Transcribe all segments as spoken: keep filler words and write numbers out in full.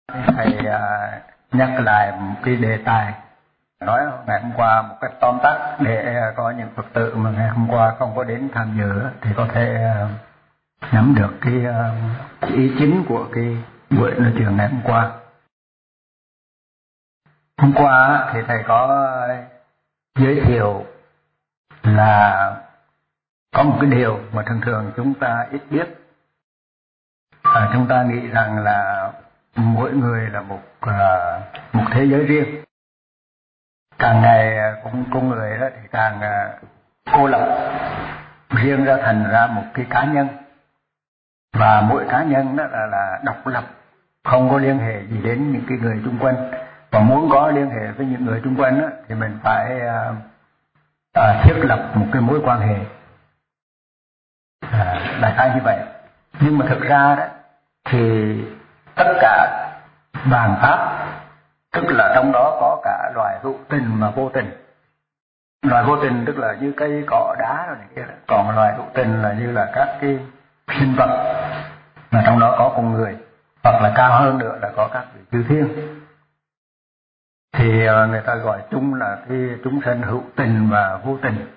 Thầy à, nhắc lại một cái đề tài nói ngày hôm qua một cách tóm tắt để có những Phật tử mà ngày hôm qua không có đến tham dự thì có thể uh, nắm được cái uh, ý chính của cái buổi nói chuyện ngày hôm qua. Hôm qua thì thầy có giới thiệu là có một cái điều mà thường thường chúng ta ít biết. À, chúng ta nghĩ rằng là mỗi người là một uh, một thế giới riêng. Càng ngày cũng con người đó thì càng uh, cô lập riêng ra thành ra một cái cá nhân, và mỗi cá nhân đó là, là độc lập, không có liên hệ gì đến những cái người xung quanh. Và muốn có liên hệ với những người xung quanh đó, thì mình phải uh, uh, thiết lập một cái mối quan hệ uh, đại khái như vậy. Nhưng mà thực ra đó thì tất cả bàn pháp, tức là trong đó có cả loài hữu tình và vô tình. Loài vô tình tức là như cây cỏ đá rồi này kia, còn loài hữu tình là như là các cái sinh vật, mà trong đó có con người, hoặc là cao hơn nữa là có các vị chư thiên. Thì người ta gọi chung là cái chúng sanh hữu tình và vô tình.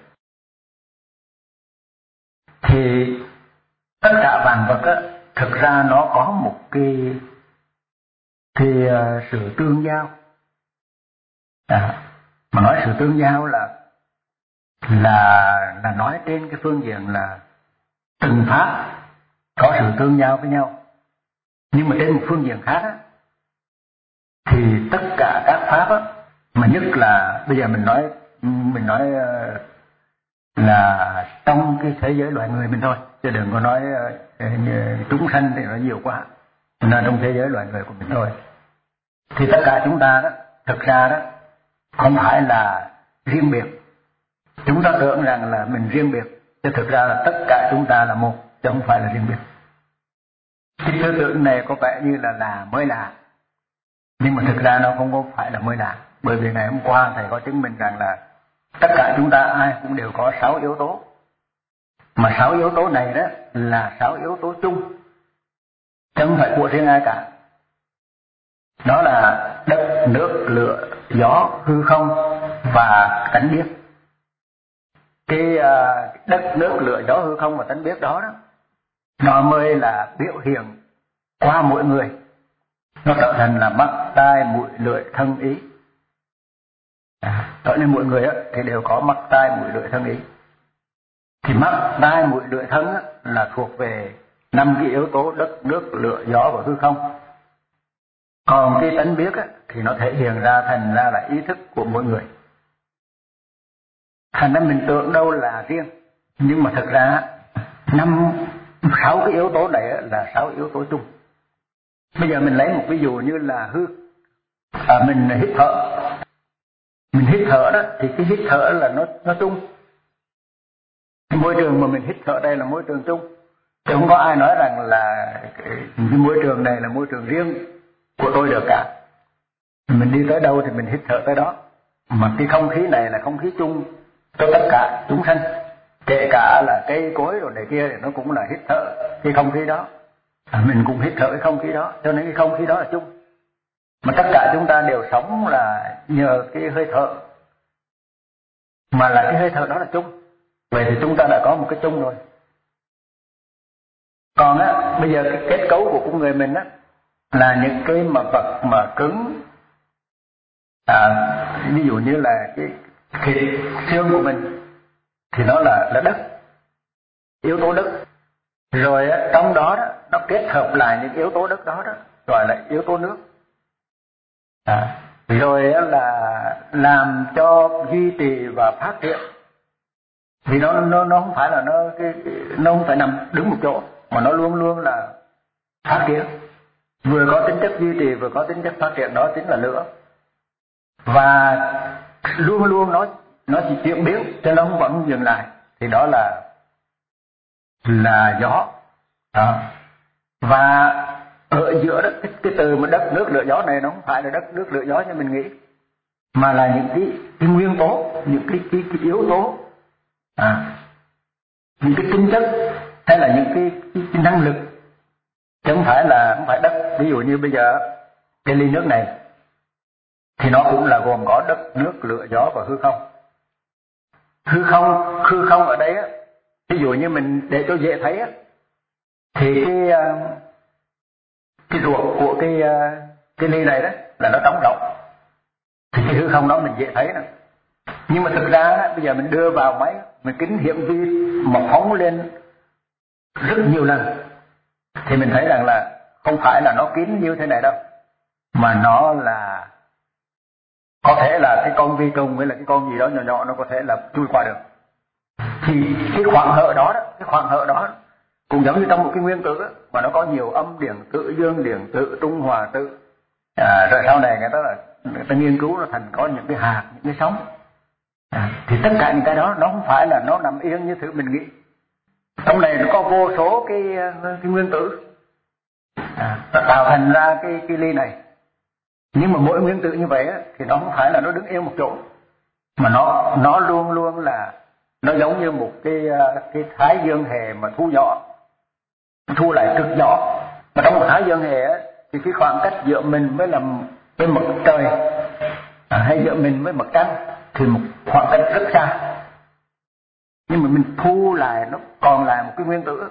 Thì tất cả vạn vật á, thực ra nó có một cái cái uh, sự tương giao. À, mà nói sự tương giao là là là nói trên cái phương diện là từng pháp có sự tương giao với nhau. Nhưng mà trên một phương diện khác á, thì tất cả các pháp á, mà nhất là bây giờ mình nói mình nói uh, là trong cái thế giới loài người mình thôi, chứ đừng có nói uh, chúng sanh thì nó nhiều quá, nên trong thế giới loài người của mình thôi. Thì tất cả chúng ta đó, thực ra đó không phải là riêng biệt. Chúng ta tưởng rằng là mình riêng biệt, chứ thực ra là tất cả chúng ta là một, chứ không phải là riêng biệt. Cái tư tưởng này có vẻ như là là mới lạ, nhưng mà thực ra nó không có phải là mới lạ. Bởi vì ngày hôm qua thầy có chứng minh rằng là tất cả chúng ta ai cũng đều có sáu yếu tố. Mà sáu yếu tố này đó là sáu yếu tố chung, chứ không phải của riêng ai cả. Đó là đất, nước, lửa, gió, hư không và tánh biết. Cái uh, đất, nước, lửa, gió, hư không và tánh biết đó đó, nó mới là biểu hiện qua mỗi người. Nó trở thành là mắt, tai, mũi, lưỡi, thân, ý. À, cho nên mỗi người á, thì đều có mắt, tai, mũi, lưỡi, thân, ý. Thì mắt, tai, mũi, lưỡi, thân á, là thuộc về năm cái yếu tố đất, nước, lửa, gió và hư không. Còn cái tánh biết á, thì nó thể hiện ra thành ra là ý thức của mỗi người. Thành ra mình tưởng đâu là riêng, nhưng mà thực ra năm sáu cái yếu tố này là sáu yếu tố chung. Bây giờ mình lấy một ví dụ như là hư, à, mình hít thở, mình hít thở đó thì cái hít thở là nó nó chung. Cái môi trường mà mình hít thở đây là môi trường chung, chứ không có ai nói rằng là cái, cái môi trường này là môi trường riêng của tôi được cả. Mình đi tới đâu thì mình hít thở tới đó. Mà cái không khí này là không khí chung cho tất cả chúng sanh, kể cả là cây cối rồi này kia thì nó cũng là hít thở cái không khí đó. À, mình cũng hít thở cái không khí đó, cho nên cái không khí đó là chung. Mà tất cả chúng ta đều sống là nhờ cái hơi thở, mà là cái hơi thở đó là chung. Vậy thì chúng ta đã có một cái chung rồi. Còn á, bây giờ cái kết cấu của con người mình á là những cái mà vật mà cứng, à, ví dụ như là cái thịt xương của mình thì nó là là đất, yếu tố đất. Rồi á, trong đó đó nó kết hợp lại những yếu tố đất đó đó gọi là yếu tố nước. À, rồi á, là làm cho duy trì và phát triển. Vì nó nó nó không phải là nó cái nó không phải nằm đứng một chỗ, mà nó luôn luôn là phát triển. Vừa có tính chất duy trì vừa có tính chất phát triển, đó chính là lửa. Và luôn luôn nó nó chỉ chuyển biến, cho nó không vẫn dừng lại, thì đó là là gió. Đó. Và ở giữa đó cái, cái từ mà đất nước lửa gió này nó không phải là đất nước lửa gió như mình nghĩ, mà là những cái, cái nguyên tố, những cái, cái, cái yếu tố, à, những cái tính chất hay là những cái, cái, cái năng lực, chứ không phải là không phải đất. Ví dụ như bây giờ cái ly nước này thì nó cũng là gồm có đất, nước, lửa, gió và hư không. Hư không, hư không ở đây á, ví dụ như mình để cho dễ thấy á, thì cái cái ruột của cái cái ly này đó là nó trống rỗng, thì cái hư không đó mình dễ thấy nè. Nhưng mà thực ra á, bây giờ mình đưa vào máy, mình kính hiển vi mà phóng lên rất nhiều lần, thì mình thấy rằng là không phải là nó kín như thế này đâu, mà nó là có thể là cái con vi trùng hay là cái con gì đó nhỏ nhỏ nó có thể là chui qua được. Thì cái khoảng hở đó, đó cái khoảng hở đó cũng giống như trong một cái nguyên tử đó, mà nó có nhiều âm điện tử, dương điện tử, trung hòa tử. À, rồi sau này người ta là người ta nghiên cứu nó thành có những cái hạt, những cái sóng. À, thì tất cả những cái đó nó không phải là nó nằm yên như thứ mình nghĩ. Trong này nó có vô số cái cái nguyên tử, à, nó tạo thành ra cái cái ly này. Nhưng mà mỗi nguyên tử như vậy á, thì nó không phải là nó đứng yên một chỗ, mà nó nó luôn luôn là nó giống như một cái cái thái dương hệ mà thu nhỏ, thu lại cực nhỏ. Mà trong một thái dương hệ á, thì cái khoảng cách giữa mình với làm với mặt trời, à, hay giữa mình với mặt trăng thì một khoảng cách rất xa. Nhưng mà mình thu lại nó còn là một cái nguyên tử.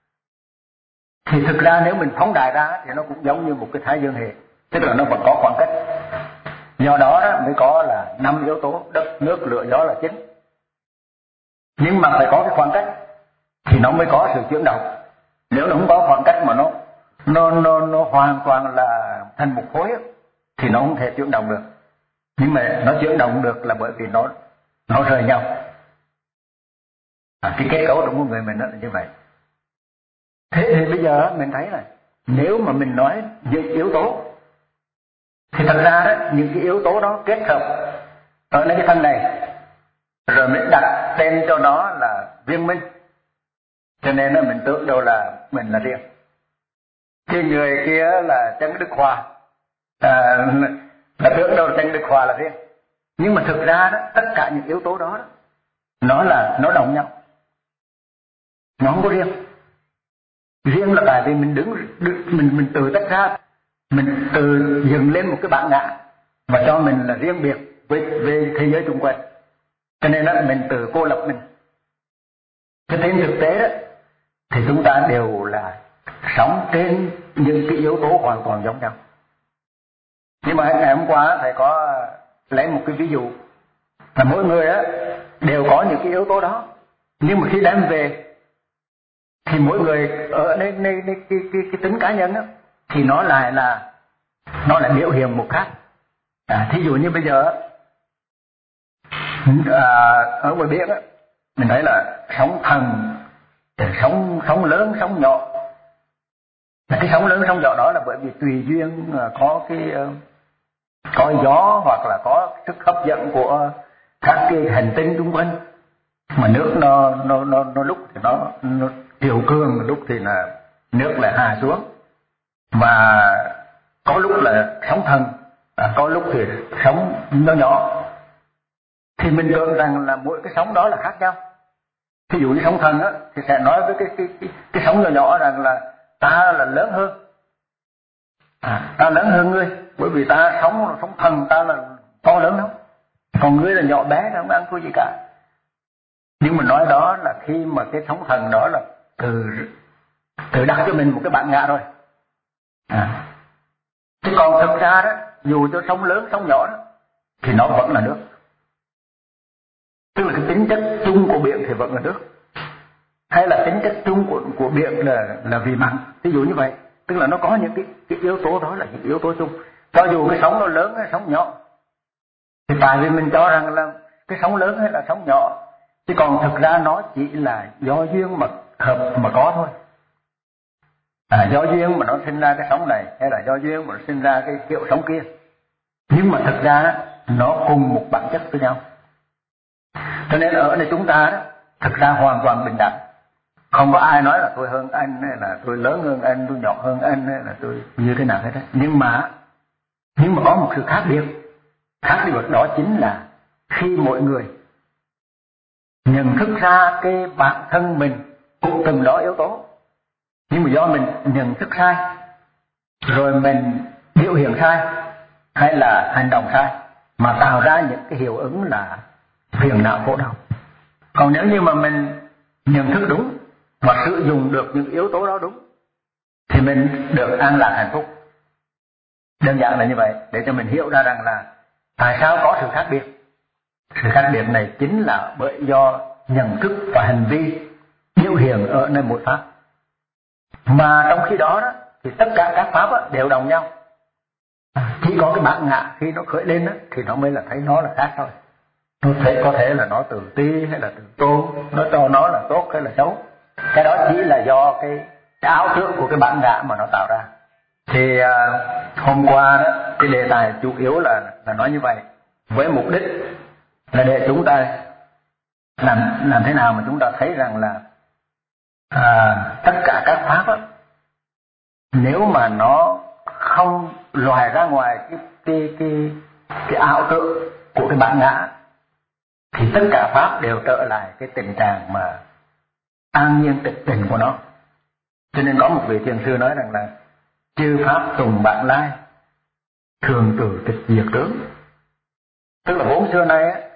Thì thực ra nếu mình phóng đại ra thì nó cũng giống như một cái thái dương hệ, tức là nó vẫn có khoảng cách. Do đó, đó mới có là năm yếu tố đất, nước, lửa, gió là chính. Nhưng mà phải có cái khoảng cách thì nó mới có sự chuyển động. Nếu nó không có khoảng cách mà nó nó nó nó hoàn toàn là thành một khối thì nó không thể chuyển động được. Nhưng mà nó chuyển động được là bởi vì nó nó rời nhau. À, cái kết cấu trong con người mình đó là như vậy. Thế thì bây giờ mình thấy là nếu mà mình nói những yếu tố thì thật ra đó những cái yếu tố đó kết hợp ở cái thân này, rồi mình đặt tên cho nó là viên minh. Cho nên là mình tưởng đâu là mình là riêng, cái người kia là chân Đức Hòa, à, là tưởng đâu chân Đức Hòa là riêng. Nhưng mà thực ra đó tất cả những yếu tố đó, đó nó là nó đồng nhau, nó không có riêng. Riêng là tại vì mình đứng, đứng mình mình tự tách ra, mình tự dựng lên một cái bản ngã và cho mình là riêng biệt với về thế giới xung quanh. Cho nên là mình tự cô lập mình. Cho nên thực tế đó thì chúng ta đều là sống trên những cái yếu tố hoàn toàn giống nhau. Nhưng mà ngày hôm qua thầy có lấy một cái ví dụ là mỗi người á đều có những cái yếu tố đó, nhưng mà khi đem về thì mỗi người ở đây, đây, đây cái, cái, cái tính cá nhân á thì nó lại là nó lại biểu hiện một khác. À, thí dụ như bây giờ à, ở ngoài biển á mình thấy là sóng thần, sóng sóng lớn, sóng nhỏ. Cái sóng lớn sóng nhỏ đó là bởi vì tùy duyên có cái có gió hoặc là có sức hấp dẫn của các cái hành tinh xung quanh, mà nước nó nó nó, nó lúc thì nó, nó chiều cường, lúc thì là nước lại hạ xuống, và có lúc là sóng thần, à, có lúc thì sóng nó nhỏ. Thì mình tưởng rằng là mỗi cái sóng đó là khác nhau. Ví dụ như sóng thần á thì sẽ nói với cái cái cái, cái sóng nhỏ nhỏ rằng là ta là lớn hơn, à, ta lớn hơn ngươi, bởi vì ta sống là sóng thần, ta là to lớn lắm, còn ngươi là nhỏ bé, không ăn thua gì cả. Nhưng mà nói đó là khi mà cái sóng thần đó là từ từ đặt cho mình một cái bản ngã rồi. À, chứ còn thực ra đó dù cho sóng lớn sóng nhỏ đó thì nó vẫn là nước. Tức là cái tính chất chung của biển thì vẫn là nước, hay là tính chất chung của của biển là là vì mặn, ví dụ như vậy. Tức là nó có những cái, cái yếu tố đó là những yếu tố chung, cho dù cái sóng nó lớn hay sóng nhỏ. Thì tại vì mình cho rằng là cái sóng lớn hay là sóng nhỏ, chứ còn thực ra nó chỉ là do duyên mà hợp mà có thôi. À, do duyên mà nó sinh ra cái sóng này, hay là do duyên mà nó sinh ra cái kiểu sóng kia. Nhưng mà thực ra nó cùng một bản chất với nhau. Cho nên ở đây chúng ta đó, thực ra hoàn toàn bình đẳng. Không có ai nói là tôi hơn anh, hay là tôi lớn hơn anh, tôi nhỏ hơn anh, hay là tôi như thế nào hết đó. Nhưng mà nhưng mà có một sự khác biệt. Khác biệt đó chính là khi mỗi người nhận thức ra cái bản thân mình cũng từng đó yếu tố, nhưng mà do mình nhận thức sai, rồi mình biểu hiện sai hay là hành động sai mà tạo ra những cái hiệu ứng là phiền não khổ đau. Còn nếu như mà mình nhận thức đúng và sử dụng được những yếu tố đó đúng thì mình được an lạc hạnh phúc. Đơn giản là như vậy, để cho mình hiểu ra rằng là tại sao có sự khác biệt. Sự khác biệt này chính là bởi do nhận thức và hành vi biểu hiện ở nơi mỗi pháp. Mà trong khi đó, đó thì tất cả các pháp đó, đều đồng nhau. Chỉ có cái bản ngã khi nó khởi lên đó, thì nó mới là thấy nó là khác thôi. Nó thể có thể là nó tự ti hay là tự tôn, nó cho nó là tốt hay là xấu. Cái đó chỉ là do cái, cái ảo tưởng của cái bản ngã mà nó tạo ra. Thì à, hôm qua đó cái đề tài chủ yếu là là nói như vậy, với mục đích là để chúng ta làm làm thế nào mà chúng ta thấy rằng là à, tất cả các pháp đó, nếu mà nó không lòi ra ngoài cái cái cái cái ảo tưởng của cái bản ngã thì tất cả pháp đều trở lại cái tình trạng mà an nhiên tịch tình của nó. Cho nên có một vị thiền sư nói rằng là chư pháp tùng bản lai, thường tử tịch diệt tướng. Tức là vốn xưa nay á,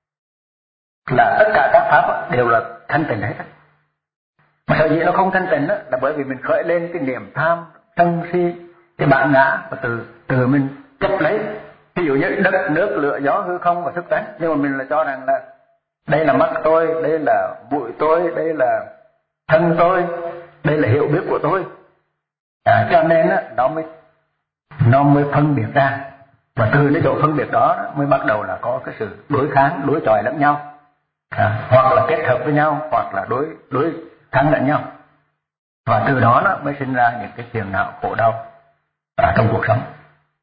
là tất cả các pháp đều là thanh tịnh hết. Mà sở dĩ nó không thanh tịnh là bởi vì mình khởi lên cái niềm tham, sân si, cái bản ngã và từ từ mình chấp lấy. Ví dụ như đất, nước, lửa, gió, hư không và thức tánh, nhưng mà mình là cho rằng là đây là mắt tôi, đây là mũi tôi, đây là thân tôi, đây là hiểu biết của tôi. À, cho nên á, nó mới nó mới phân biệt ra, và từ cái chỗ phân biệt đó mới bắt đầu là có cái sự đối kháng, đối chọi lẫn nhau, à, hoặc là kết hợp với nhau, hoặc là đối đối kháng lẫn nhau, và từ đó nó mới sinh ra những cái phiền não khổ đau à, trong cuộc sống.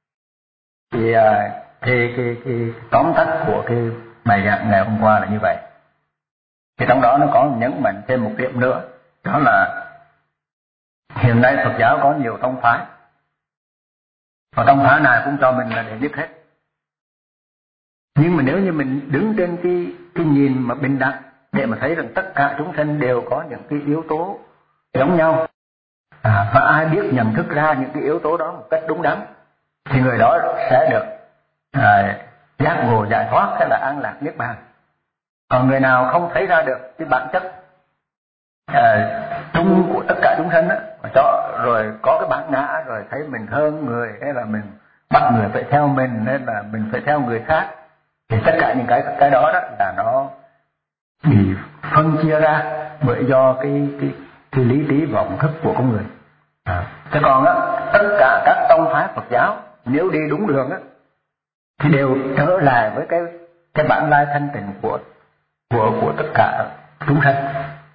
Thì à, thì cái, cái tóm tắt của cái bài giảng ngày hôm qua là như vậy. Thì trong đó nó có nhấn mạnh thêm một điểm nữa, đó là hiện nay Phật giáo có nhiều tông phái, và tông phái nào cũng cho mình là đệ nhất hết. Nhưng mà nếu như mình đứng trên cái cái nhìn mà bình đẳng để mà thấy rằng tất cả chúng sanh đều có những cái yếu tố giống nhau, à, và ai biết nhận thức ra những cái yếu tố đó một cách đúng đắn thì người đó sẽ được à, giác ngộ giải thoát hay là an lạc niết bàn. Còn người nào không thấy ra được cái bản chất à, chung của tất cả chúng sanh á, cho rồi có cái bản ngã, rồi thấy mình hơn người, hay là mình bắt người phải theo mình, hay là mình phải theo người khác, thì tất cả những cái cái đó đó là nó bị phân chia ra bởi do cái cái cái lý trí vọng thức của con người. À, thế còn á, tất cả các tông phái Phật giáo nếu đi đúng đường á thì đều trở lại với cái cái bản lai thanh tịnh của của của tất cả chúng sanh.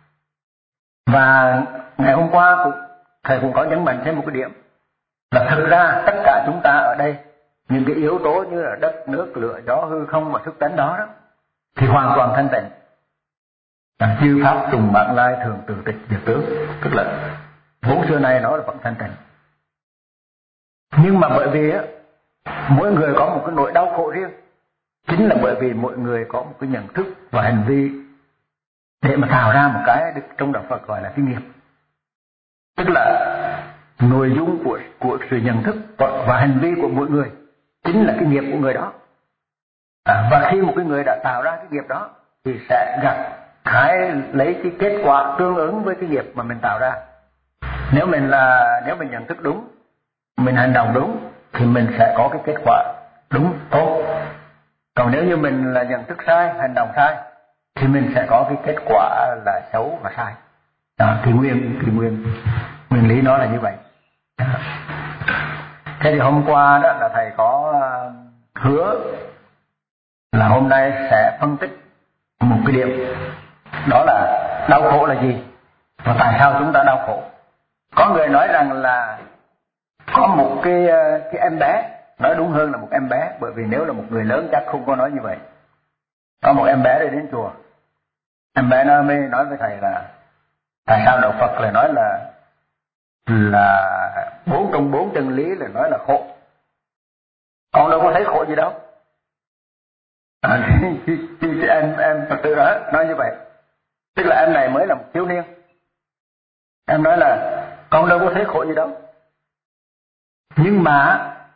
Và ngày hôm qua cũng thầy cũng có nhấn mạnh thêm một cái điểm là thực ra tất cả chúng ta ở đây, những cái yếu tố như là đất, nước, lửa, gió, hư không và thức tánh đó, đó thì hoàn toàn thanh tịnh. À, chư pháp tùng bản lai, thường từ tịch diệt tướng, tức là vốn xưa nay nó là vẫn thanh tịnh. Nhưng mà bởi vì á, mỗi người có một cái nỗi đau khổ riêng, chính là bởi vì mỗi người có một cái nhận thức và hành vi để mà tạo ra một cái trong đạo Phật gọi là cái nghiệp. Tức là nội dung của của sự nhận thức và, và hành vi của mỗi người chính là cái nghiệp của người đó. À, và khi một cái người đã tạo ra cái nghiệp đó thì sẽ gặt hái lấy cái kết quả tương ứng với cái nghiệp mà mình tạo ra. Nếu mình là nếu mình nhận thức đúng, mình hành động đúng thì mình sẽ có cái kết quả đúng, tốt. Còn nếu như mình là nhận thức sai, hành động sai thì mình sẽ có cái kết quả là xấu và sai. Đó, thì nguyên thì nguyên nguyên lý nó là như vậy. Đó. Thế thì hôm qua đó là thầy có hứa là hôm nay sẽ phân tích một cái điểm, đó là đau khổ là gì và tại sao chúng ta đau khổ. Có người nói rằng là có một cái cái em bé, nói đúng hơn là một em bé, bởi vì nếu là một người lớn chắc không có nói như vậy. Có một em bé đi đến chùa, em bé nó mới nói với thầy là tại sao đạo Phật lại nói là là bốn trong bốn chân lý là nói là khổ, con đâu có thấy khổ gì đâu. À, thì, thì, thì em em Phật tử đó nói như vậy, tức là em này mới là một thiếu niên, em nói là con đâu có thấy khổ gì đâu. Nhưng mà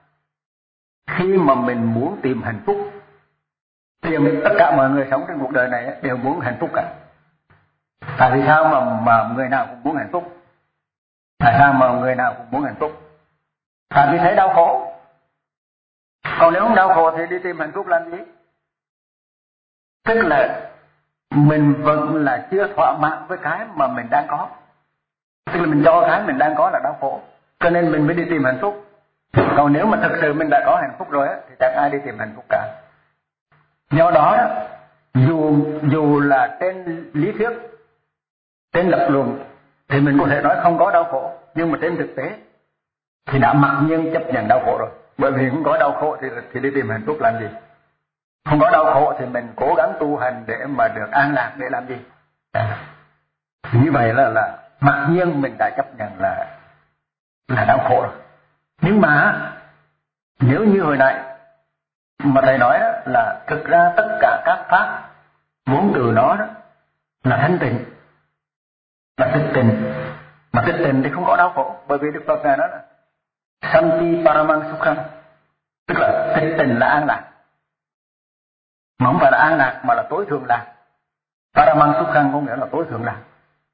khi mà mình muốn tìm hạnh phúc, thì tất cả mọi người sống trên cuộc đời này đều muốn hạnh phúc cả. Tại vì sao mà mà người nào cũng muốn hạnh phúc? Tại sao mà người nào cũng muốn hạnh phúc? Tại vì thấy đau khổ. Còn nếu không đau khổ thì đi tìm hạnh phúc làm gì? Tức là mình vẫn là chưa thỏa mãn với cái mà mình đang có. Tức là mình cho cái mình đang có là đau khổ, cho nên mình mới đi tìm hạnh phúc. Còn nếu mà thực sự mình đã có hạnh phúc rồi thì chẳng ai đi tìm hạnh phúc cả. Do đó, dù dù là trên lý thuyết, trên lập luận thì mình có thể nói không có đau khổ, nhưng mà trên thực tế thì đã mặc nhiên chấp nhận đau khổ rồi. Bởi vì không có đau khổ thì thì đi tìm hạnh phúc làm gì? Không có đau khổ thì mình cố gắng tu hành để mà được an lạc để làm gì? À, như vậy là là mặc nhiên mình đã chấp nhận là là đau khổ rồi. Nhưng mà nếu như hồi nãy mà thầy nói đó, là thực ra tất cả các pháp vốn từ nó đó là thanh tịnh, là tích tịnh. Mà tích tịnh thì không có đau khổ, bởi vì Đức Phật ngài nói là Santi Paramang Sukham, tức là tích tịnh là an lạc. Mà không phải là an lạc mà là tối thượng lạc. Paramang Sukham có nghĩa là tối thượng lạc.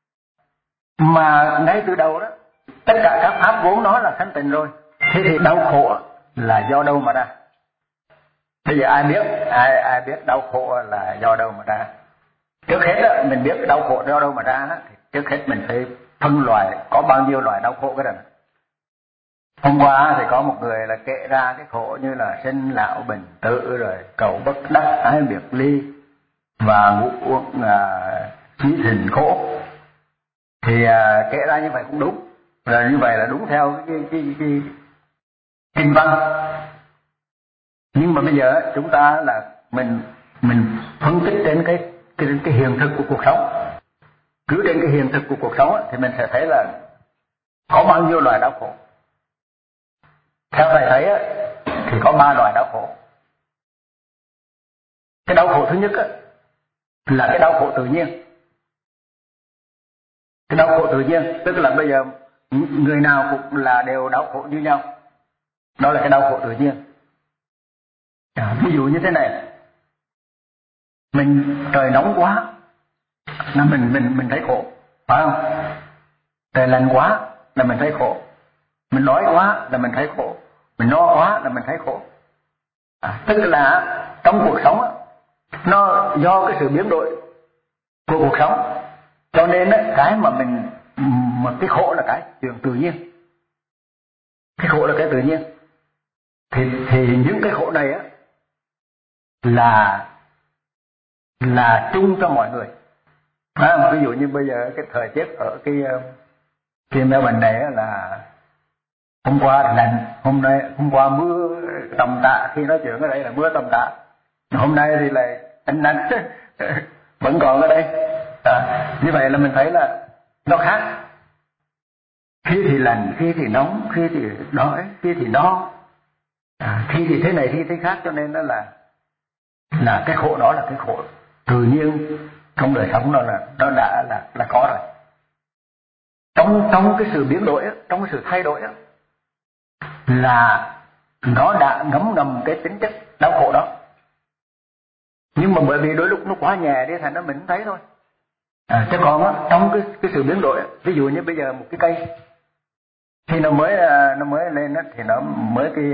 Mà ngay từ đầu đó, tất cả các pháp vốn nó là thanh tịnh rồi. Thế thì đau khổ là do đâu mà ra? Bây giờ ai biết, ai ai biết đau khổ là do đâu mà ra? Trước hết đó, mình biết đau khổ do đâu mà ra, thì trước hết mình phải phân loại có bao nhiêu loại đau khổ cái này. Hôm qua thì có một người là kể ra cái khổ như là sinh lão bệnh tử, rồi cầu bất đắc, ái biệt ly và ngũ uẩn chí thịnh khổ. Thì à, kể ra như vậy cũng đúng, rồi như vậy là đúng theo cái cái cái, cái kinh văn. Nhưng mà bây giờ chúng ta là mình mình phân tích trên cái cái cái hiện thực của cuộc sống. Cứ trên cái hiện thực của cuộc sống thì mình sẽ thấy là có bao nhiêu loại đau khổ. Theo thầy thấy thì có ba loại đau khổ. Cái đau khổ thứ nhất là cái đau khổ tự nhiên. Cái đau khổ tự nhiên tức là bây giờ người nào cũng là đều đau khổ như nhau. Đó là cái đau khổ tự nhiên. À, ví dụ như thế này, mình trời nóng quá là mình mình mình thấy khổ, phải không? Trời lạnh quá là mình thấy khổ, mình đói quá là mình thấy khổ, mình no quá là mình thấy khổ. À, tức là trong cuộc sống nó do cái sự biến đổi của cuộc sống, cho nên cái mà mình mà cái khổ là cái chuyện tự nhiên. Cái khổ là cái tự nhiên. Thì thì những cái khổ này á là là chung cho mọi người. À, ví dụ như bây giờ cái thời tiết ở cái cái Melbourne này là hôm qua thì lạnh, hôm nay hôm qua mưa tầm tã, khi nói chuyện ở đây là mưa tầm tã, hôm nay thì lại ánh nắng vẫn còn ở đây. À, như vậy là mình thấy là nó khác. Khi thì lạnh, khi thì nóng, khi thì đói, khi thì no, à, khi thì thế này, khi thế khác, cho nên đó là là cái khổ đó là cái khổ tự nhiên trong đời sống, đó là nó đã là là có rồi. Trong trong cái sự biến đổi, trong cái sự thay đổi là nó đã ngấm ngầm cái tính chất đau khổ đó. Nhưng mà bởi vì đôi lúc nó quá nhẹ đi thành nó mình không thấy thôi. À, chứ còn á, trong cái cái sự biến đổi, ví dụ như bây giờ một cái cây khi nó mới nó mới lên á, thì nó mới cái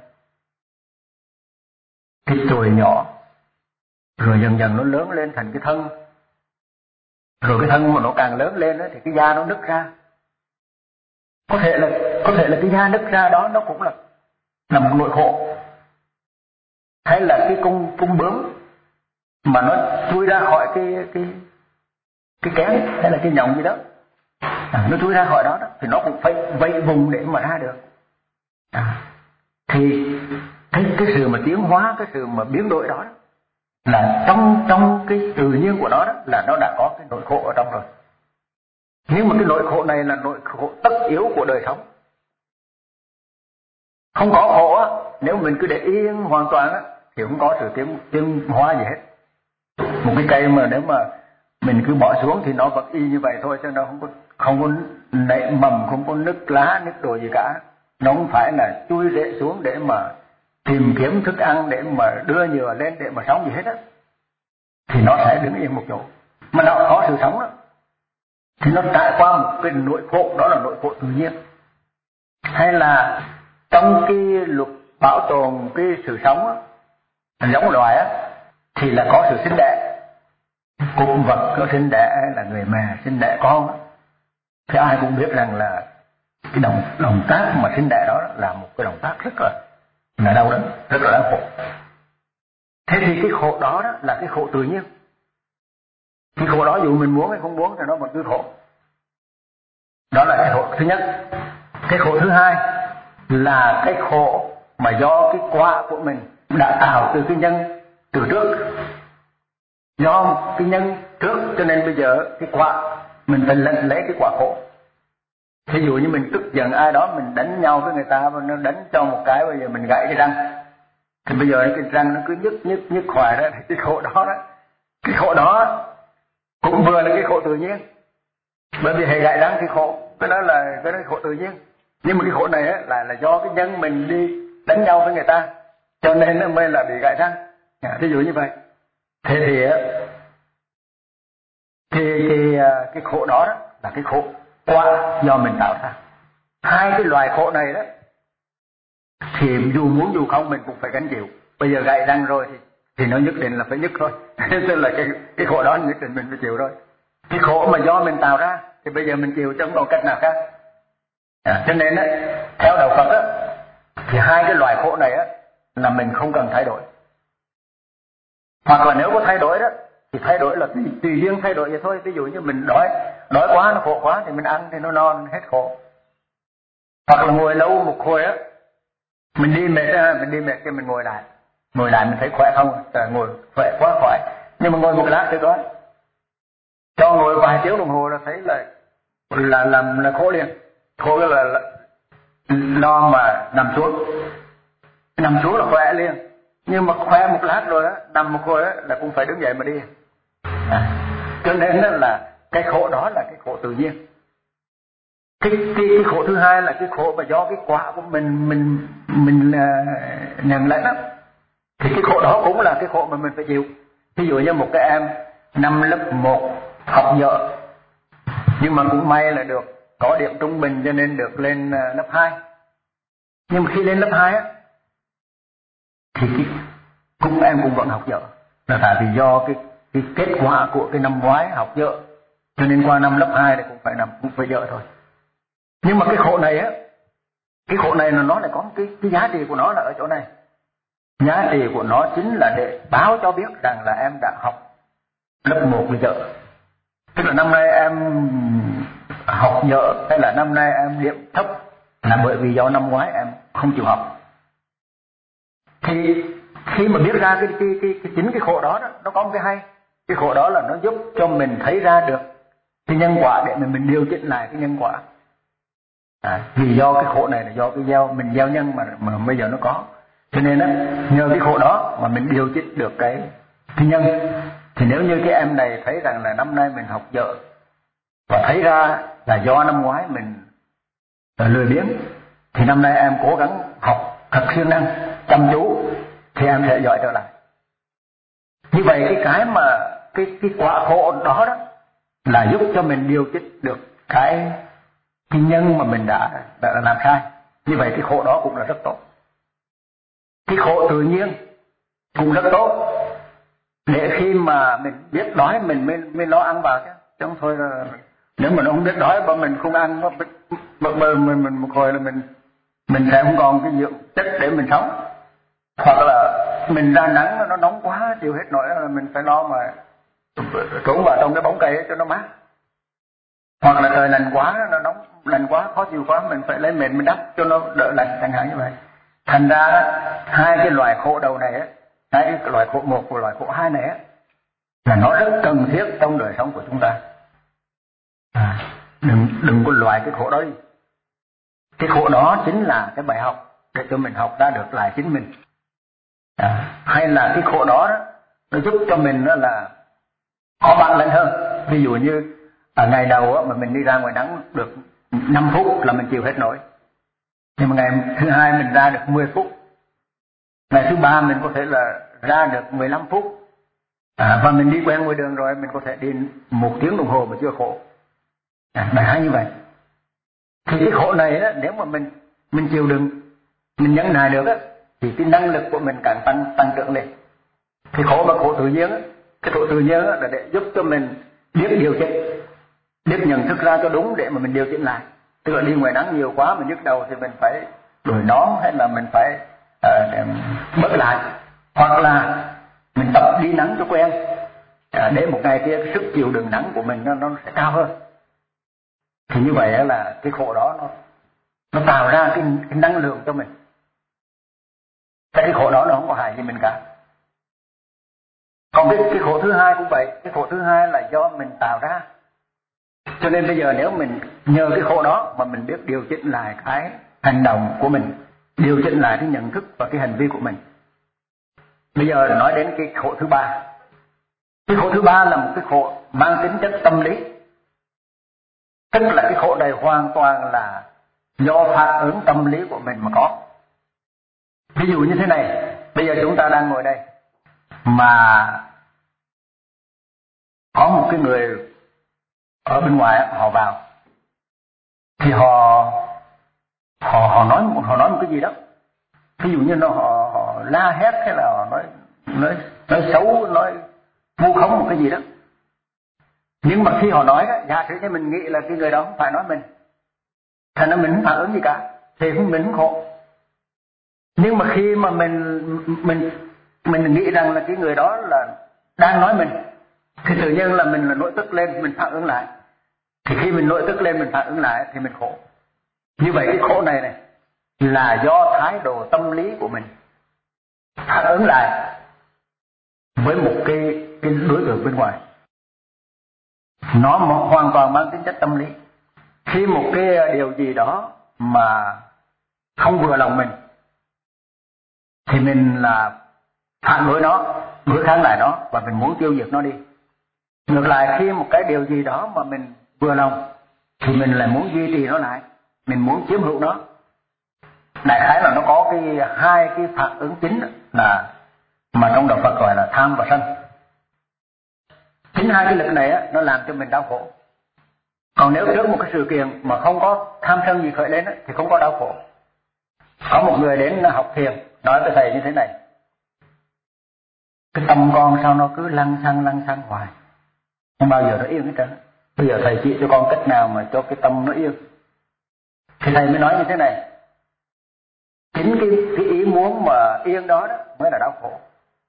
cái chồi nhỏ, rồi dần dần nó lớn lên thành cái thân, rồi cái thân mà nó càng lớn lên á, thì cái da nó nứt ra. Có thể là có thể là cái da nứt ra đó nó cũng là là một nỗi khổ. Hay là cái con con bướm mà nó chui ra khỏi cái cái cái kén hay là cái nhộng gì đó, à, nó chui ra khỏi đó, đó thì nó cũng phải vây vùng để mà ra được. À, thì cái cái sự mà tiến hóa, cái sự mà biến đổi đó, đó là trong trong cái tự nhiên của nó đó là nó đã có cái nỗi khổ ở trong rồi. Nhưng mà cái nỗi khổ này là nỗi khổ tất yếu của đời sống. Không có khổ á, nếu mình cứ để yên hoàn toàn á, thì không có sự tiến tiến hóa gì hết. Một cái cây mà nếu mà mình cứ bỏ xuống thì nó vẫn y như vậy thôi, chứ nó không có không có nảy mầm, không có nứt lá nứt đồ gì cả. Nó không phải là chui rễ xuống để mà tìm kiếm thức ăn để mà đưa nhựa lên để mà sống gì hết á, thì nó sẽ đứng yên một chỗ. Mà nó có sự sống đó, thì nó trải qua một cái nỗi khổ, đó là nỗi khổ tự nhiên. Hay là trong cái luật bảo tồn cái sự sống á, giống loài á, thì là có sự sinh đẻ. Cục vật có sinh đẻ, là người mẹ sinh đẻ con á. Thì ai cũng biết rằng là cái động, động tác mà sinh đẻ đó là một cái động tác rất là, là đau đớn, rất là đau khổ. Thế thì cái khổ đó, đó là cái khổ tự nhiên. Cái khổ đó dù mình muốn hay không muốn thì nó vẫn cứ khổ. Đó là cái khổ thứ nhất. Cái khổ thứ hai là cái khổ mà do cái quả của mình đã tạo từ cái nhân từ trước. Do cái nhân trước cho nên bây giờ cái quả mình phải lãnh lấy cái quả khổ. Ví dụ như mình tức giận ai đó, mình đánh nhau với người ta và nó đánh cho một cái, bây giờ mình gãy cái răng. Thì bây giờ cái răng nó cứ nhức nhức nhức hoài đó, cái khổ đó đó. Cái khổ đó cũng vừa là cái khổ tự nhiên. Bởi vì hệ gãy răng thì khổ, cái đó là cái đó là khổ tự nhiên. Nhưng mà cái khổ này á là là do cái nhân mình đi đánh nhau với người ta, cho nên nó mới là bị gãy răng. À, ví dụ như vậy. Thế thì thì thì cái khổ đó, đó là cái khổ quả do mình tạo ra. Hai cái loài khổ này đó thì dù muốn dù không mình cũng phải gánh chịu. Bây giờ gãy răng rồi thì thì nó nhất định là phải nhức thôi. Tức là cái cái khổ đó nhất định mình phải chịu thôi. Cái khổ mà do mình tạo ra thì bây giờ mình chịu chứ không còn cách nào khác. À, cho nên á, theo đạo Phật á, thì hai cái loài khổ này á là mình không cần thay đổi. Hoặc là nếu có thay đổi đó thì thay đổi là tùy, tùy riêng thay đổi vậy thôi. Ví dụ như mình đói đói quá, nó khổ quá thì mình ăn thì nó non hết khổ. Hoặc là ngồi lâu một hồi á, mình đi mệt á, mình đi mệt thì mình ngồi lại, ngồi lại mình thấy khỏe không, à, ngồi khỏe quá khỏe. Nhưng mà ngồi một lát thì đói, cho ngồi vài tiếng đồng hồ là thấy là là làm là khổ liền. Khổ là, là lo mà nằm xuống, nằm xuống là khỏe liền. Nhưng mà khỏe một lát rồi á, nằm một hồi á là cũng phải đứng dậy mà đi. À, cho nên là cái khổ đó là cái khổ tự nhiên. Cái, cái, cái khổ thứ hai là cái khổ mà do cái quả của mình mình mình uh, nhận lãnh đó. Thì cái khổ đó cũng là cái khổ mà mình phải chịu. Ví dụ như một cái em năm lớp một học dở, nhưng mà cũng may là được có điểm trung bình cho nên được lên uh, lớp hai. Nhưng mà khi lên lớp hai á thì cái, cũng em cũng vẫn học dở, là tại vì do cái cái kết quả của cái năm ngoái học dở cho nên qua năm lớp hai thì cũng phải nằm cũng phải dở thôi. Nhưng mà cái khổ này á, cái khổ này là nó lại có cái cái giá trị của nó là ở chỗ này. Giá trị của nó chính là để báo cho biết rằng là em đã học lớp một bây giờ. Tức là năm nay em học dở hay là năm nay em điểm thấp là bởi vì do năm ngoái em không chịu học. Thì khi mà biết ra cái cái cái, cái chính cái khổ đó, đó nó có một cái hay. Cái khổ đó là nó giúp cho mình thấy ra được cái nhân quả để mình mình điều chỉnh lại cái nhân quả. À, vì do cái khổ này là do cái gieo mình gieo nhân mà mà bây giờ nó có, cho nên á nhờ cái khổ đó mà mình điều chỉnh được cái cái nhân. Thì nếu như cái em này thấy rằng là năm nay mình học dở và thấy ra là do năm ngoái mình lười biếng, thì năm nay em cố gắng học thật siêng năng chăm chú thì em sẽ giỏi trở lại. Như vậy cái cái mà cái cái quả khổ đó đó là giúp cho mình điều chỉnh được cái cái nhân mà mình đã, đã làm sai. Như vậy cái khổ đó cũng là rất tốt. Cái khổ tự nhiên cũng rất tốt, để khi mà mình biết đói mình mới, mới lo ăn vào chứ. Chứ không thôi là nếu mà nó không biết đói mà mình không ăn mà mình, mình, mình một hồi là mình mình sẽ không còn cái dưỡng chất để mình sống. Hoặc là mình ra nắng nó nóng quá chịu hết nổi là mình phải lo mà trốn vào trong cái bóng cây cho nó mát. Hoặc là trời lạnh quá, nó nóng lạnh quá khó chịu quá mình phải lấy mền mình đắp cho nó đỡ lạnh chẳng hạn như vậy. Thành ra hai cái loài khổ đầu này á, hai cái loài khổ một và loài khổ hai này á là nó rất cần thiết trong đời sống của chúng ta. À, đừng đừng có loại cái khổ đó đi. Cái khổ đó chính là cái bài học để cho mình học ra được lại chính mình. À, hay là cái khổ đó, đó nó giúp cho mình đó là có bản lĩnh hơn. Ví dụ như ở ngày đầu á, mà mình đi ra ngoài nắng được năm phút là mình chịu hết nổi. Nhưng mà ngày thứ hai mình ra được mười phút Ngày thứ ba mình có thể là ra được mười lăm phút, à, và mình đi quen ngoài đường rồi mình có thể đi một tiếng đồng hồ mà chưa khổ. À, đại khái như vậy. Thì cái khổ này á, nếu mà mình mình chịu đựng, mình nhẫn nại được á, thì cái năng lực của mình càng tăng tăng trưởng lên. Cái khổ mà khổ tự nhiên á, cái khổ tự nhiên á là để giúp cho mình biết điều chỉnh, biết nhận thức ra cho đúng để mà mình điều chỉnh lại. Tức là đi ngoài nắng nhiều quá mình nhức đầu thì mình phải đổi nón, hay là mình phải uh, bớt lại, hoặc là mình tập đi nắng cho quen, uh, để một ngày kia cái sức chịu đựng nắng của mình nó nó sẽ cao hơn. Thì như vậy là cái khổ đó nó nó tạo ra cái, cái năng lượng cho mình. Cái khổ đó nó không có hại gì mình cả. Còn cái, cái khổ thứ hai cũng vậy, cái khổ thứ hai là do mình tạo ra. Cho nên bây giờ nếu mình nhờ cái khổ đó mà mình biết điều chỉnh lại cái hành động của mình, điều chỉnh lại cái nhận thức và cái hành vi của mình. Bây giờ nói đến cái khổ thứ ba. Cái khổ thứ ba là một cái khổ mang tính chất tâm lý. Tức là cái khổ này hoàn toàn là do phản ứng tâm lý của mình mà có. Ví dụ như thế này, bây giờ chúng ta đang ngồi đây mà có một cái người ở bên ngoài họ vào, thì họ họ họ nói họ nói một cái gì đó, ví dụ như nó họ, họ la hét, hay là họ nói nói nói xấu, nói vu khống một cái gì đó. Nhưng mà khi họ nói đó, giả sử như mình nghĩ là cái người đó không phải nói mình, thành ra mình không phản ứng gì cả, thì mình không khổ. Nhưng mà khi mà mình mình mình nghĩ rằng là cái người đó là đang nói mình, thì tự nhiên là mình là nổi tức lên, mình phản ứng lại. Thì khi mình nổi tức lên, mình phản ứng lại thì mình khổ. Như vậy cái khổ này này là do thái độ tâm lý của mình phản ứng lại với một cái, cái đối tượng bên ngoài. Nó hoàn toàn mang tính chất tâm lý. Khi một cái điều gì đó mà không vừa lòng mình thì mình là phản đối nó, đối kháng lại nó, và mình muốn tiêu diệt nó đi. Ngược lại, khi một cái điều gì đó mà mình vừa lòng thì mình lại muốn duy trì nó lại, mình muốn chiếm hữu nó. Đại khái là nó có cái hai cái phản ứng chính là mà trong đạo Phật gọi là tham và sân. Chính hai cái lực này á, nó làm cho mình đau khổ. Còn nếu trước một cái sự kiện mà không có tham sân gì khởi lên á, thì không có đau khổ. Có một người đến học thiền nói với thầy như thế này: cái tâm con sao nó cứ lăng xăng lăng xăng hoài, không bao giờ nó yên hết trơn. Bây giờ thầy chỉ cho con cách nào mà cho cái tâm nó yên. Thì thầy mới nói như thế này: chính cái, cái ý muốn mà yên đó đó mới là đau khổ.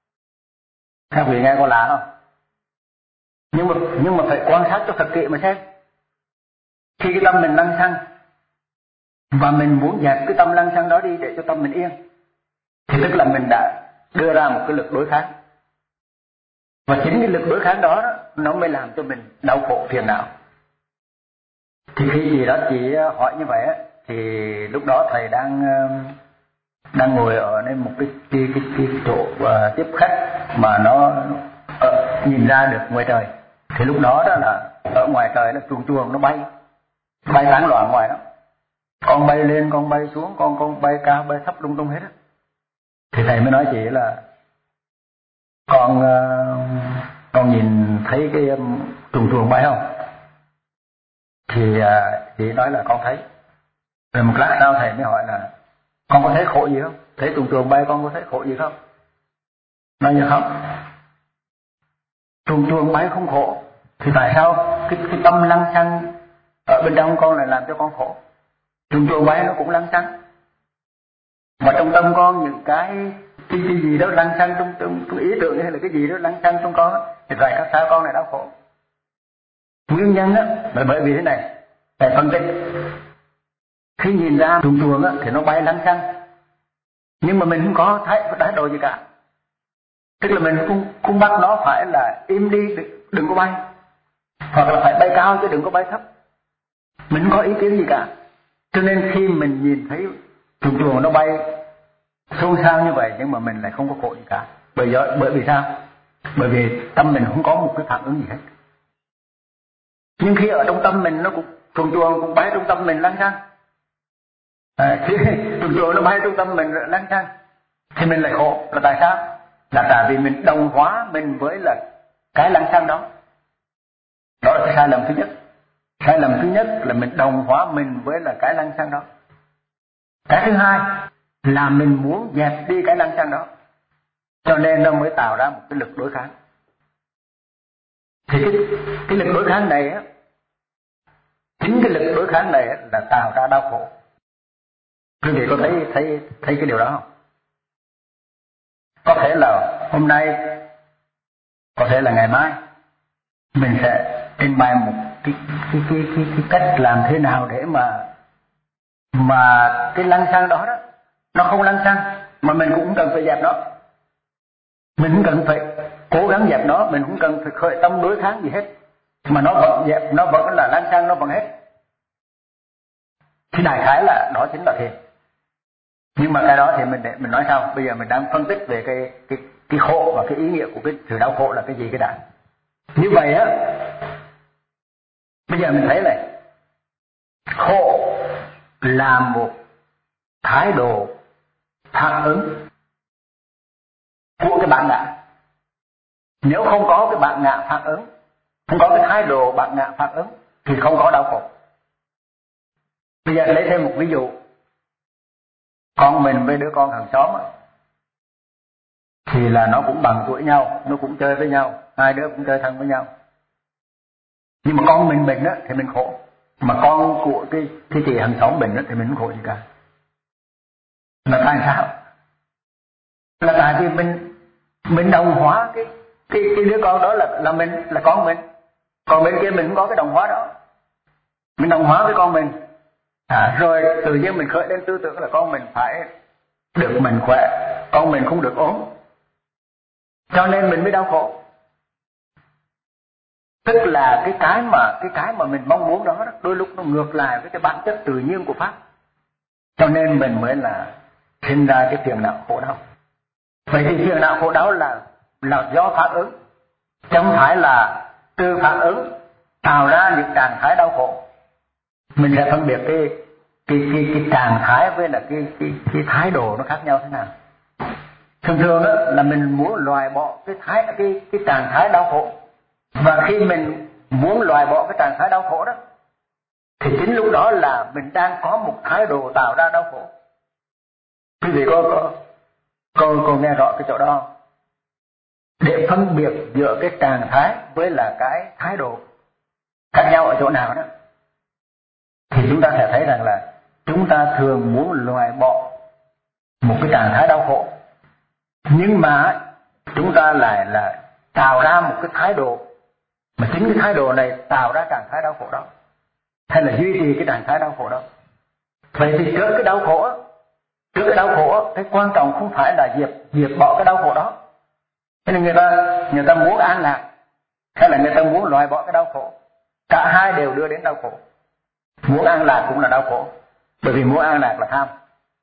Các vị nghe có lạ không? Nhưng mà nhưng mà phải quan sát cho thật kỹ mà xem. Khi cái tâm mình lăng xăng và mình muốn dẹp cái tâm lăng xăng đó đi để cho tâm mình yên, thì tức là mình đã đưa ra một cái lực đối kháng. Và chính cái lực đối kháng đó, đó nó mới làm cho mình đau khổ phiền não. Thì khi gì đó chị hỏi như vậy á, thì lúc đó thầy đang đang ngồi ở đây một cái cái cái, cái chỗ uh, tiếp khách mà nó uh, nhìn ra được ngoài trời. Thì lúc đó đó là ở ngoài trời nó chuồn chuồn nó bay, bay tán loạn ngoài đó. Con bay lên, con bay xuống, con con bay cao, bay thấp lung tung hết á. Thì thầy mới nói chị là con uh, con nhìn thấy cái um, chuồn chuồn bay không? Thì uh, chị nói là con thấy. Rồi một lát sau thầy mới hỏi là con có thấy khổ gì không? Thấy chuồn chuồn bay con có thấy khổ gì không? Nói như không. Chuồn chuồn bay không khổ. Thì tại sao cái, cái tâm lăng xăng ở bên trong con lại làm cho con khổ? Chuồn chuồn bay nó cũng lăng xăng. Mà trong tâm con những cái cái, cái gì đó lăng xăng trong, trong, trong ý tưởng hay là cái gì đó lăng xăng trong con á, thì tại sao con lại đau khổ? Nguyên nhân á là bởi vì thế này, thầy phân tích. Khi nhìn ra chuồn chuồn á thì nó bay lăng xăng, nhưng mà mình không có thấy thái độ gì cả. Tức là mình cũng cũng bắt nó phải là im đi, đừng, đừng có bay, hoặc là phải bay cao chứ đừng có bay thấp. Mình không có ý kiến gì cả. Cho nên khi mình nhìn thấy chuồn chuồn nó bay xôn xao như vậy, nhưng mà mình lại không có khổ gì cả. Bởi do bởi vì sao? Bởi vì tâm mình không có một cái phản ứng gì hết. Nhưng khi ở trong tâm mình nó cũng chuồn chuồn cũng bay trong tâm mình lăng xăng. À, chuồn chuồn nó bay trong tâm mình lăng xăng, thì mình lại khổ. Là tại sao? Là tại vì mình đồng hóa mình với là cái lăng xăng đó. Đó là cái sai lầm thứ nhất. Sai lầm thứ nhất là mình đồng hóa mình với là cái lăng xăng đó. Cái thứ hai là mình muốn dẹp đi cái lăng xăng đó, cho nên nó mới tạo ra một cái lực đối kháng. Thì cái, cái lực đối kháng này á, chính cái lực đối kháng này là tạo ra đau khổ. Quý vị có thấy thấy thấy cái điều đó không? Có thể là hôm nay, có thể là ngày mai, mình sẽ trình bày một cái cái cái cái, cái cách làm thế nào để mà mà cái lăng xăng đó đó nó không lăng xăng, mà mình cũng cần phải dẹp nó. Mình cũng cần phải cố gắng dẹp nó, mình cũng cần phải khởi tâm đối kháng gì hết, mà nó vẫn dẹp, nó vẫn là lăng xăng, nó vẫn hết. Thì đại khái là đó chính là thiền. Nhưng mà cái đó thì mình để mình nói sau. Bây giờ mình đang phân tích về cái cái cái khổ và cái ý nghĩa của cái sự đau khổ là cái gì cái đã. Như vậy á, bây giờ mình thấy này, khổ là một thái độ phản ứng của cái bản ngã. Nếu không có cái bản ngã phản ứng, không có cái thái độ bản ngã phản ứng thì không có đau khổ. Bây giờ lấy thêm một ví dụ. Con mình với đứa con hàng xóm á, thì là nó cũng bằng tuổi nhau, nó cũng chơi với nhau, hai đứa cũng chơi thân với nhau. Nhưng mà con mình bệnh á thì mình khổ, mà con của cái cái chị hàng xóm bệnh á thì mình không khổ gì cả. Là tại sao? Là tại vì mình mình đồng hóa cái cái cái đứa con đó là là mình, là con mình. Còn bên kia mình không có cái đồng hóa đó. Mình đồng hóa với con mình. À, rồi tự nhiên mình khởi lên tư tưởng là con mình phải được mình khỏe, con mình không được ốm, cho nên mình mới đau khổ. Tức là cái cái mà cái cái mà mình mong muốn đó, đó đôi lúc nó ngược lại với cái bản chất tự nhiên của pháp, cho nên mình mới là sinh ra cái phiền não khổ đau. Vậy thì phiền não khổ đau là là do phản ứng, chứ không phải là từ phản ứng tạo ra những trạng thái đau khổ. Mình sẽ phân biệt cái cái cái cái trạng thái với là cái cái cái thái độ nó khác nhau thế nào. Thường thường đó là mình muốn loại bỏ cái thái cái cái trạng thái đau khổ, và khi mình muốn loại bỏ cái trạng thái đau khổ đó thì chính lúc đó là mình đang có một thái độ tạo ra đau khổ. Quý vị có có có, có nghe rõ cái chỗ đó không? Để phân biệt giữa cái trạng thái với là cái thái độ khác nhau ở chỗ nào đó, thì chúng ta sẽ thấy rằng là chúng ta thường muốn loại bỏ một cái trạng thái đau khổ, nhưng mà chúng ta lại là tạo ra một cái thái độ, mà chính cái thái độ này tạo ra trạng thái đau khổ đó, hay là duy trì cái trạng thái đau khổ đó. Vậy thì trước cái đau khổ, trước cái đau khổ, cái quan trọng không phải là diệt diệt bỏ cái đau khổ đó. Thế nên người ta người ta muốn an lạc, hay là người ta muốn loại bỏ cái đau khổ, cả hai đều đưa đến đau khổ. Muốn an lạc cũng là đau khổ, bởi vì muốn an lạc là tham,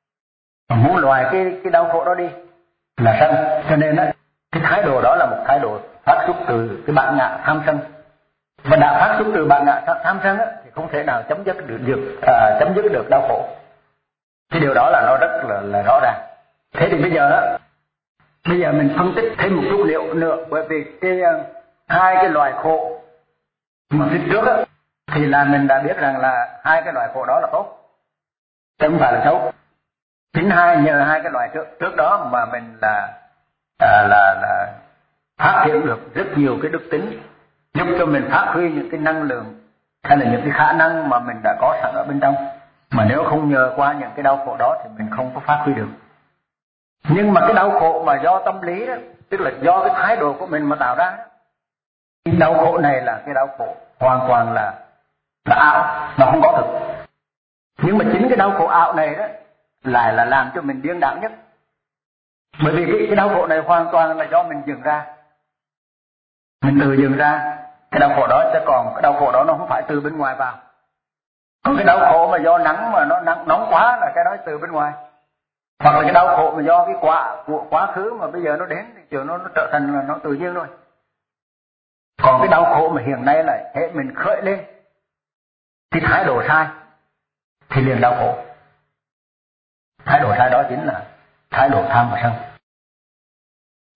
mà muốn loại cái cái đau khổ đó đi là sân. Cho nên á, cái thái độ đó là một thái độ phát xuất từ cái bản ngã tham sân, và đã phát xuất từ bản ngã tham sân á, thì không thể nào chấm dứt được, được à, chấm dứt được đau khổ. Cái điều đó là nó rất là, là rõ ràng. Thế thì bây giờ á, bây giờ mình phân tích thêm một chút liệu nữa, bởi vì cái hai cái loại khổ mà phía trước á, thì là mình đã biết rằng là hai cái loại khổ đó là tốt, chứ không phải là xấu. Chính hai nhờ hai cái loại trước trước đó mà mình là à, là là phát triển được rất nhiều cái đức tính, giúp cho mình phát huy những cái năng lượng hay là những cái khả năng mà mình đã có sẵn ở bên trong, mà nếu không nhờ qua những cái đau khổ đó thì mình không có phát huy được. Nhưng mà cái đau khổ mà do tâm lý đó, tức là do cái thái độ của mình mà tạo ra đó, cái đau khổ này là cái đau khổ hoàn toàn là là ảo, nó không có thực. Nhưng mà chính cái đau khổ ảo này đó lại là làm cho mình điên đảo nhất, bởi vì cái, cái đau khổ này hoàn toàn là do mình dựng ra, mình tự dựng ra cái đau khổ đó, chứ còn cái đau khổ đó nó không phải từ bên ngoài vào. Còn cái đau khổ mà do nắng mà nó nắng nóng quá là cái đó từ bên ngoài, hoặc là cái đau khổ mà do cái quả của quá khứ mà bây giờ nó đến thì chiều nó, nó trở thành là nó tự nhiên thôi. Còn cái đau khổ mà hiện nay là hệ mình khởi lên cái thái độ sai thì liền đau khổ. Thái độ sai đó chính là thái độ tham và sân.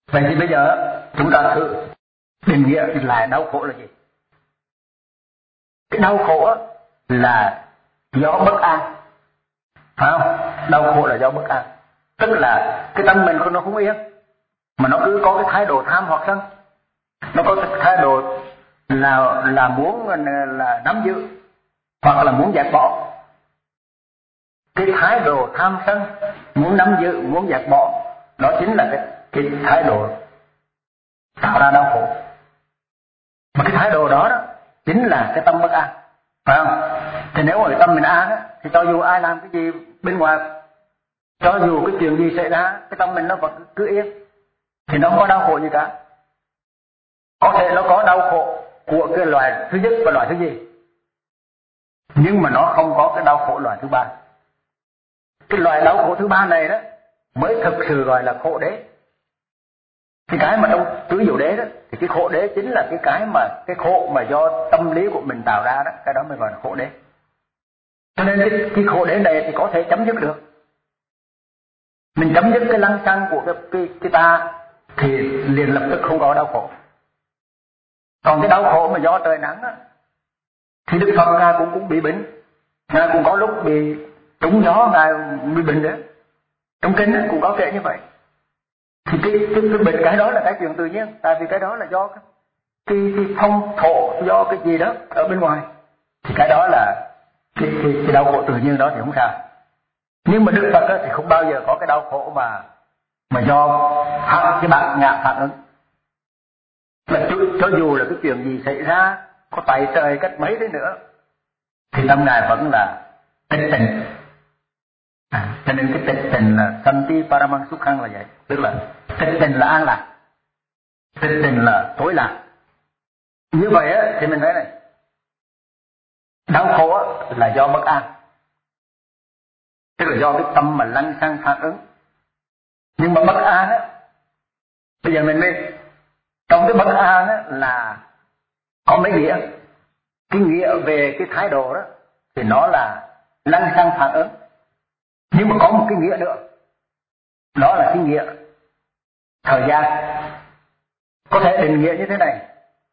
Vậy thì bây giờ chúng ta thử định nghĩa lại đau khổ là gì. Cái đau khổ là do bất an, phải không? Đau khổ là do bất an, tức là cái tâm mình nó không yên, mà nó cứ có cái thái độ tham hoặc sân, nó có cái thái độ là là muốn là nắm giữ hoặc là muốn dẹp bỏ. Cái thái độ tham sân, muốn nắm giữ, muốn dẹp bỏ, đó chính là cái cái thái độ tạo ra đau khổ. Mà cái thái độ đó đó chính là cái tâm bất an, phải không? Thì nếu mà cái tâm mình an á, thì cho dù ai làm cái gì bên ngoài, cho dù cái chuyện gì xảy ra, cái tâm mình nó vẫn cứ yên, thì nó không có đau khổ gì cả. Có thể nó có đau khổ của cái loại thứ nhất và loại thứ gì, nhưng mà nó không có cái đau khổ loại thứ ba. Cái loại đau khổ thứ ba này đó mới thực sự gọi là khổ đế. Cái cái mà trong tứ diệu đế đó, thì cái khổ đế chính là cái cái mà cái khổ mà do tâm lý của mình tạo ra đó, cái đó mới gọi là khổ đế. Cho nên cái, cái khổ đế này thì có thể chấm dứt được. Mình chấm dứt cái lăng xăng của cái, cái, cái ta thì liền lập tức không có đau khổ. Còn cái đau khổ mà do trời nắng á, thì Đức Phật Ngài cũng cũng bị bệnh, Ngài cũng có lúc bị trúng gió, Ngài bị bệnh đấy. Trong kinh cũng có kể như vậy. Thì cái, cái, cái bệnh cái đó là cái chuyện tự nhiên, tại vì cái đó là do cái, cái, cái phong thổ, do cái gì đó ở bên ngoài. Thì cái đó là cái, cái, cái đau khổ tự nhiên đó thì không sao. Nhưng mà Đức Phật đó, thì không bao giờ có cái đau khổ mà mà do phản, cái bản ngã phản ứng. Là cho, cho dù là cái chuyện gì xảy ra, có tại trời cách mấy đấy nữa, thì tâm Ngài vẫn là tịch tình. À, cho nên cái tịch tình là Santi Paramang Sukhang là vậy. Tức là tịch tình là an lạc, tịch tình là tối lạc. Như vậy á, thì mình thấy này, đau khổ là do bất an, tức là do cái tâm mà lăng xăng phản ứng. Nhưng mà bất an á, bây giờ mình mới trong cái bất an á là có mấy nghĩa. Cái nghĩa về cái thái độ đó thì nó là lăng xăng phản ứng. Nhưng mà có một cái nghĩa nữa, đó là cái nghĩa thời gian. Có thể định nghĩa như thế này: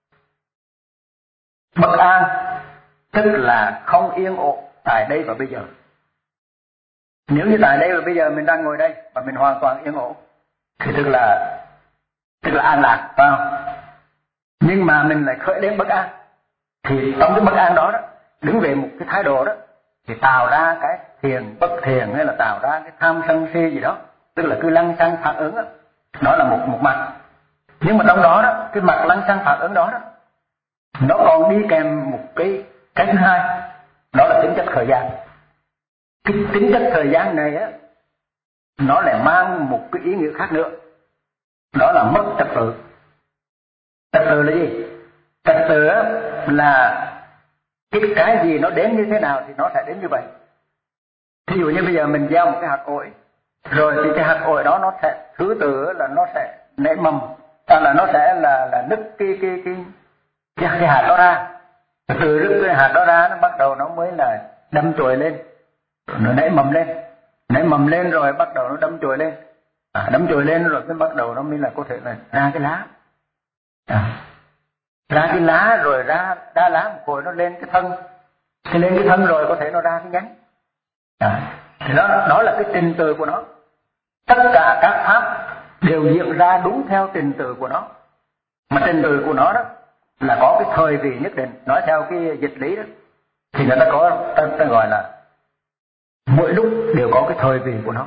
bất an tức là không yên ổn tại đây và bây giờ. Nếu như tại đây và bây giờ mình đang ngồi đây và mình hoàn toàn yên ổn thì tức là tức là an lạc, phải không? Nhưng mà mình lại khởi đến bất an, thì trong cái bất an đó, đó đứng về một cái thái độ đó thì tạo ra cái thiền bất thiền, hay là tạo ra cái tham sân si gì đó, tức là cứ lăng xăng phản ứng đó. Đó là một một mặt. Nhưng mà trong đó đó, cái mặt lăng xăng phản ứng đó đó, nó còn đi kèm một cái cái thứ hai, đó là tính chất thời gian. Cái tính chất thời gian này á, nó lại mang một cái ý nghĩa khác nữa, đó là mất trật tự. Trật tự là gì? Trật tự á là cái cái gì nó đến như thế nào thì nó sẽ đến như vậy. Thí dụ như bây giờ mình gieo một cái hạt ổi, rồi thì cái hạt ổi đó nó sẽ thứ tự là nó sẽ nảy mầm, ta là nó sẽ là là nứt cái cái cái cái, cái hạt đó ra. Từ nứt cái hạt đó ra, nó bắt đầu nó mới là đâm chồi lên, nó nảy mầm lên, nảy mầm lên rồi bắt đầu nó đâm chồi lên, à, đâm chồi lên rồi cái bắt đầu nó mới là có thể là ra cái lá, à, ra cái lá rồi ra ra lá một hồi nó lên cái thân, thì lên cái thân rồi có thể nó ra cái nhánh, à, thì đó đó là cái trình tự của nó. Tất cả các pháp đều diễn ra đúng theo trình tự của nó, mà trình tự của nó đó là có cái thời kỳ nhất định. Nói theo cái dịch lý đó thì người ta có ta, ta gọi là mỗi lúc đều có cái thời kỳ của nó.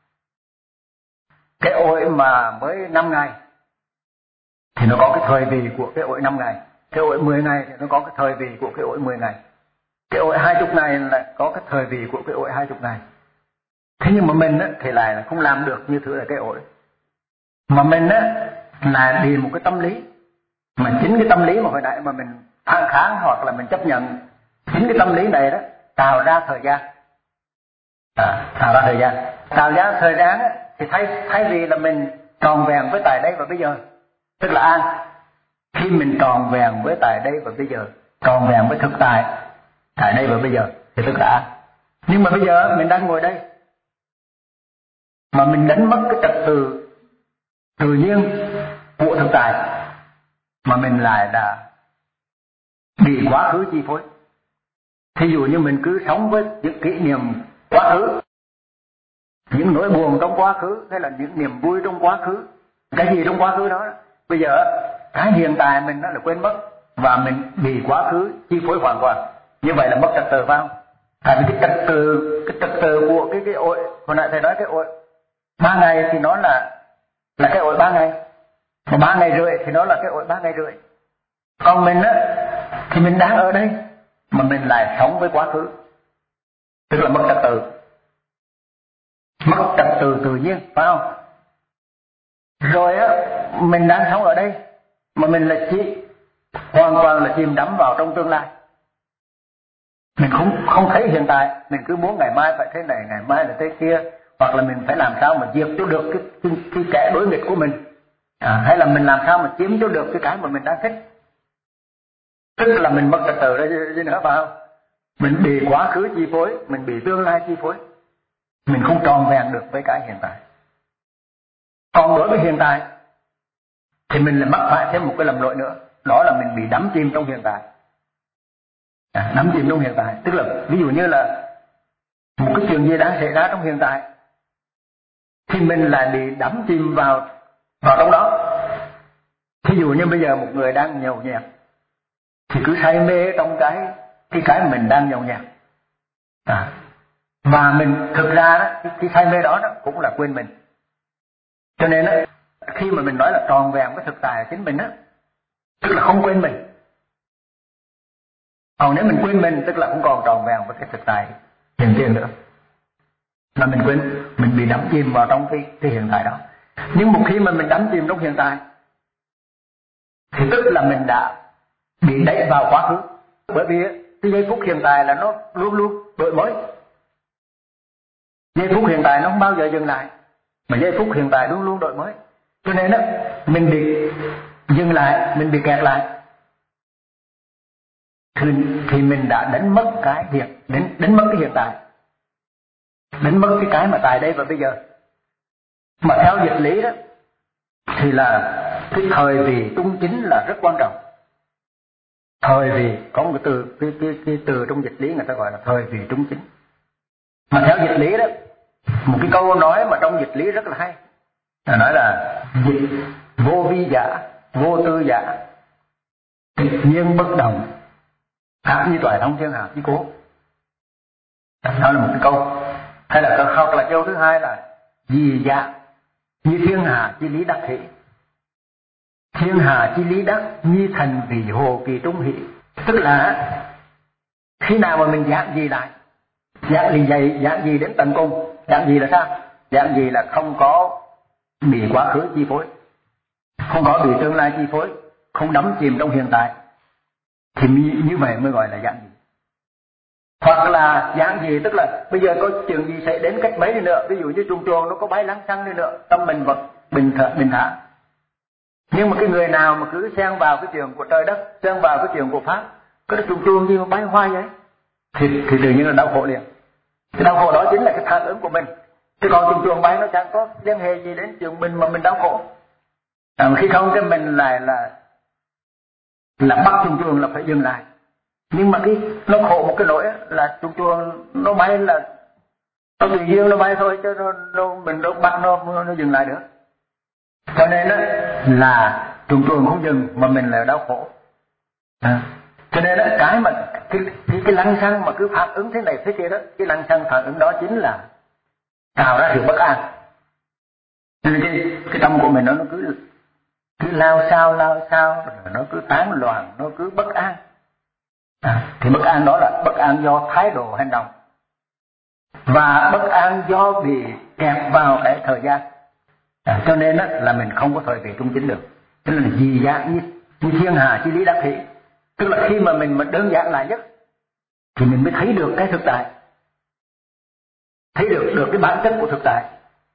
Cái ổi mà mới năm ngày thì nó có cái thời kỳ của cái ổi năm ngày, cái ổi mười ngày thì nó có cái thời kỳ của cái ổi mười ngày, cái ổi hai chục ngày là có cái thời kỳ của cái ổi hai chục ngày. Thế nhưng mà mình á, thì lại là không làm được như thứ là cái ổi, mà mình á là đi một cái tâm lý, mà chính cái tâm lý mà hồi nãy mà mình phản kháng hoặc là mình chấp nhận, chính cái tâm lý này đó tạo ra thời gian, à, tạo ra thời gian, tạo ra thời gian á, thì thay thay vì là mình tròn vẹn với tại đây và bây giờ, tức là an. Khi mình tròn vẹn với tại đây và bây giờ, tròn vẹn với thực tại tại đây và bây giờ thì tức là an. Nhưng mà bây giờ mình đang ngồi đây mà mình đánh mất cái trật tự tự nhiên của thực tại, mà mình lại là bị quá khứ chi phối. Thí dụ như mình cứ sống với những kỷ niệm quá khứ, những nỗi buồn trong quá khứ, hay là những niềm vui trong quá khứ, cái gì trong quá khứ đó, bây giờ cái hiện tại mình nó là quên mất, và mình bị quá khứ chi phối hoàn toàn. Như vậy là mất trật tự, phải không? Tại vì cái trật tự, cái trật tự của cái cái ổi, hồi nãy thầy nói cái ổi ba ngày thì nó là là cái ổi ba ngày, mà ba ngày rưỡi thì nó là cái ổi ba ngày rưỡi. Còn mình á thì mình đang ở đây mà mình lại sống với quá khứ, tức là mất trật tự, mất trật tự tự nhiên, phải không? Rồi á mình đang sống ở đây mà mình là chỉ hoàn toàn là chìm đắm vào trong tương lai. Mình không không thấy hiện tại, mình cứ muốn ngày mai phải thế này, ngày mai là thế kia, hoặc là mình phải làm sao mà diệt cho được cái, cái, cái kẻ đối nghịch của mình, à, hay là mình làm sao mà chiếm cho được cái cái mà mình đang thích. Tức là mình mất trật tự đấy chứ nữa, phải không? Mình bị quá khứ chi phối, mình bị tương lai chi phối, mình không tròn vẹn được với cái hiện tại. Còn đối với hiện tại thì mình lại mắc phải thêm một cái lầm lỗi nữa, đó là mình bị đắm chìm trong hiện tại. À, đắm chìm trong hiện tại, tức là ví dụ như là một cái chuyện gì đang xảy ra trong hiện tại thì mình lại bị đắm chìm vào vào trong đó. Ví dụ như bây giờ một người đang nhậu nhẹt thì cứ say mê trong cái cái cái mình đang nhậu nhẹt, à, và mình thực ra đó cái, cái say mê đó, đó cũng là quên mình. Cho nên đó, khi mà mình nói là tròn vẹn với thực tại chính mình á, tức là không quên mình. Còn nếu mình quên mình, tức là không còn tròn vẹn với cái thực tại hiện tiền nữa, mà mình quên, mình bị đắm chìm vào trong cái, cái hiện tại đó. Nhưng một khi mà mình đắm chìm trong hiện tại thì tức là mình đã bị đẩy vào quá khứ, bởi vì cái giây phút hiện tại là nó luôn luôn đổi mới. Giây phút hiện tại nó không bao giờ dừng lại, mà giây phút hiện tại luôn luôn đổi mới. Cho nên đó, mình bị dừng lại, mình bị kẹt lại, thì, thì mình đã đánh mất cái hiện, đánh, đánh mất cái hiện tại, đánh mất cái cái mà tại đây và bây giờ. Mà theo dịch lý đó thì là cái thời vị trung chính là rất quan trọng. Thời vị có một cái từ, cái, cái, cái từ trong dịch lý người ta gọi là thời vị trung chính. Mà theo dịch lý đó, một cái câu nói mà trong dịch lý rất là hay, là nói là dịch vô vi giả, vô tư giả, tịch nhiên bất động, khác như toại thông thiên hạ chí cố. Đó là một cái câu. Hay là câu, hoặc là câu thứ hai là dị giả như thiên hạ chi lý đắc hỷ, thiên hạ chi lý đắc như thành vị hồ kỳ trung hỷ. Tức là khi nào mà mình giảng gì lại, giảng gì dày, giảng gì đến tận cùng. Giảng gì là sao? Giảng gì là không có bị quá khứ chi phối, không có bị tương lai chi phối, không đắm chìm trong hiện tại, thì như vậy mới gọi là giảng gì. Hoặc là giảng gì tức là bây giờ có chuyện gì xảy đến cách mấy đi nữa, ví dụ như chuồng chuồng nó có bay lăng xăng đi nữa, tâm mình vật bình thở bình thản. Nhưng mà cái người nào mà cứ xen vào cái chuyện của trời đất, xen vào cái chuyện của pháp, cái chuồng chuồng gì mà bay hoài vậy, thì thì tự nhiên là đau khổ liền. Cái đau khổ đó chính là cái phản ứng của mình. Chứ còn chuồng chuồng bay nó chẳng có liên hệ gì đến chuyện mình mà mình đau khổ. À, mà khi không cái mình lại là là bắt chuồng chuồng là phải dừng lại. Nhưng mà cái nó khổ một cái nỗi là chuồng chuồng nó bay là nó tùy duyên nó bay thôi, chứ nó, nó mình đâu bắt nó nó dừng lại được. Cho nên đó là chuồng chuồng không dừng mà mình là đau khổ. À, cho nên đó cái mà cái cái, cái lăng xăng mà cứ phản ứng thế này thế kia đó, cái lăng xăng phản ứng đó chính là tạo ra sự bất an. Nên cái cái tâm của mình nó, nó cứ cứ lao sao lao sao, nó cứ tán loạn, nó cứ bất an. À, thì bất an đó là bất an do thái độ hành động, và bất an do bị kẹt vào cái thời gian. À, cho nên đó, là mình không có thời vị trung chính được. Tức là gì dạng như, như thiên hà chi lý đắc hỷ. Tức là khi mà mình mà đơn giản lại nhất thì mình mới thấy được cái thực tại, thấy được được cái bản chất của thực tại.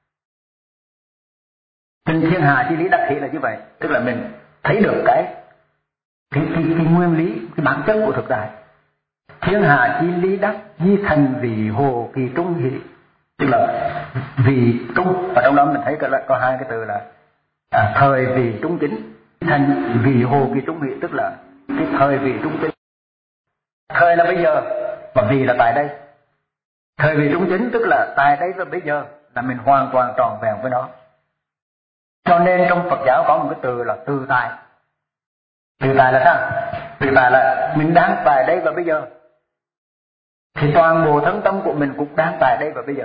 Nên thiên hà chi lý đắc hỷ là như vậy, tức là mình thấy được cái cái cái, cái nguyên lý, cái bản chất của thực tại. Thiên hà chi lý đắc di thành vị hồ kỳ trung hỷ, tức là vì trung, và trong đó mình thấy có, có hai cái từ là à, thời vị trung chính, thành vị hồ kỳ trung vị, tức là cái thời vị trung chính. Thời là bây giờ và vị là tại đây. Thời vị trung chính tức là tại đây và bây giờ là mình hoàn toàn tròn vẹn với nó. Cho nên trong Phật giáo có một cái từ là tự tại. Tự tại là sao? Tự tại là mình đang tại đây và bây giờ, thì toàn bộ thân tâm của mình cũng đang tại đây và bây giờ,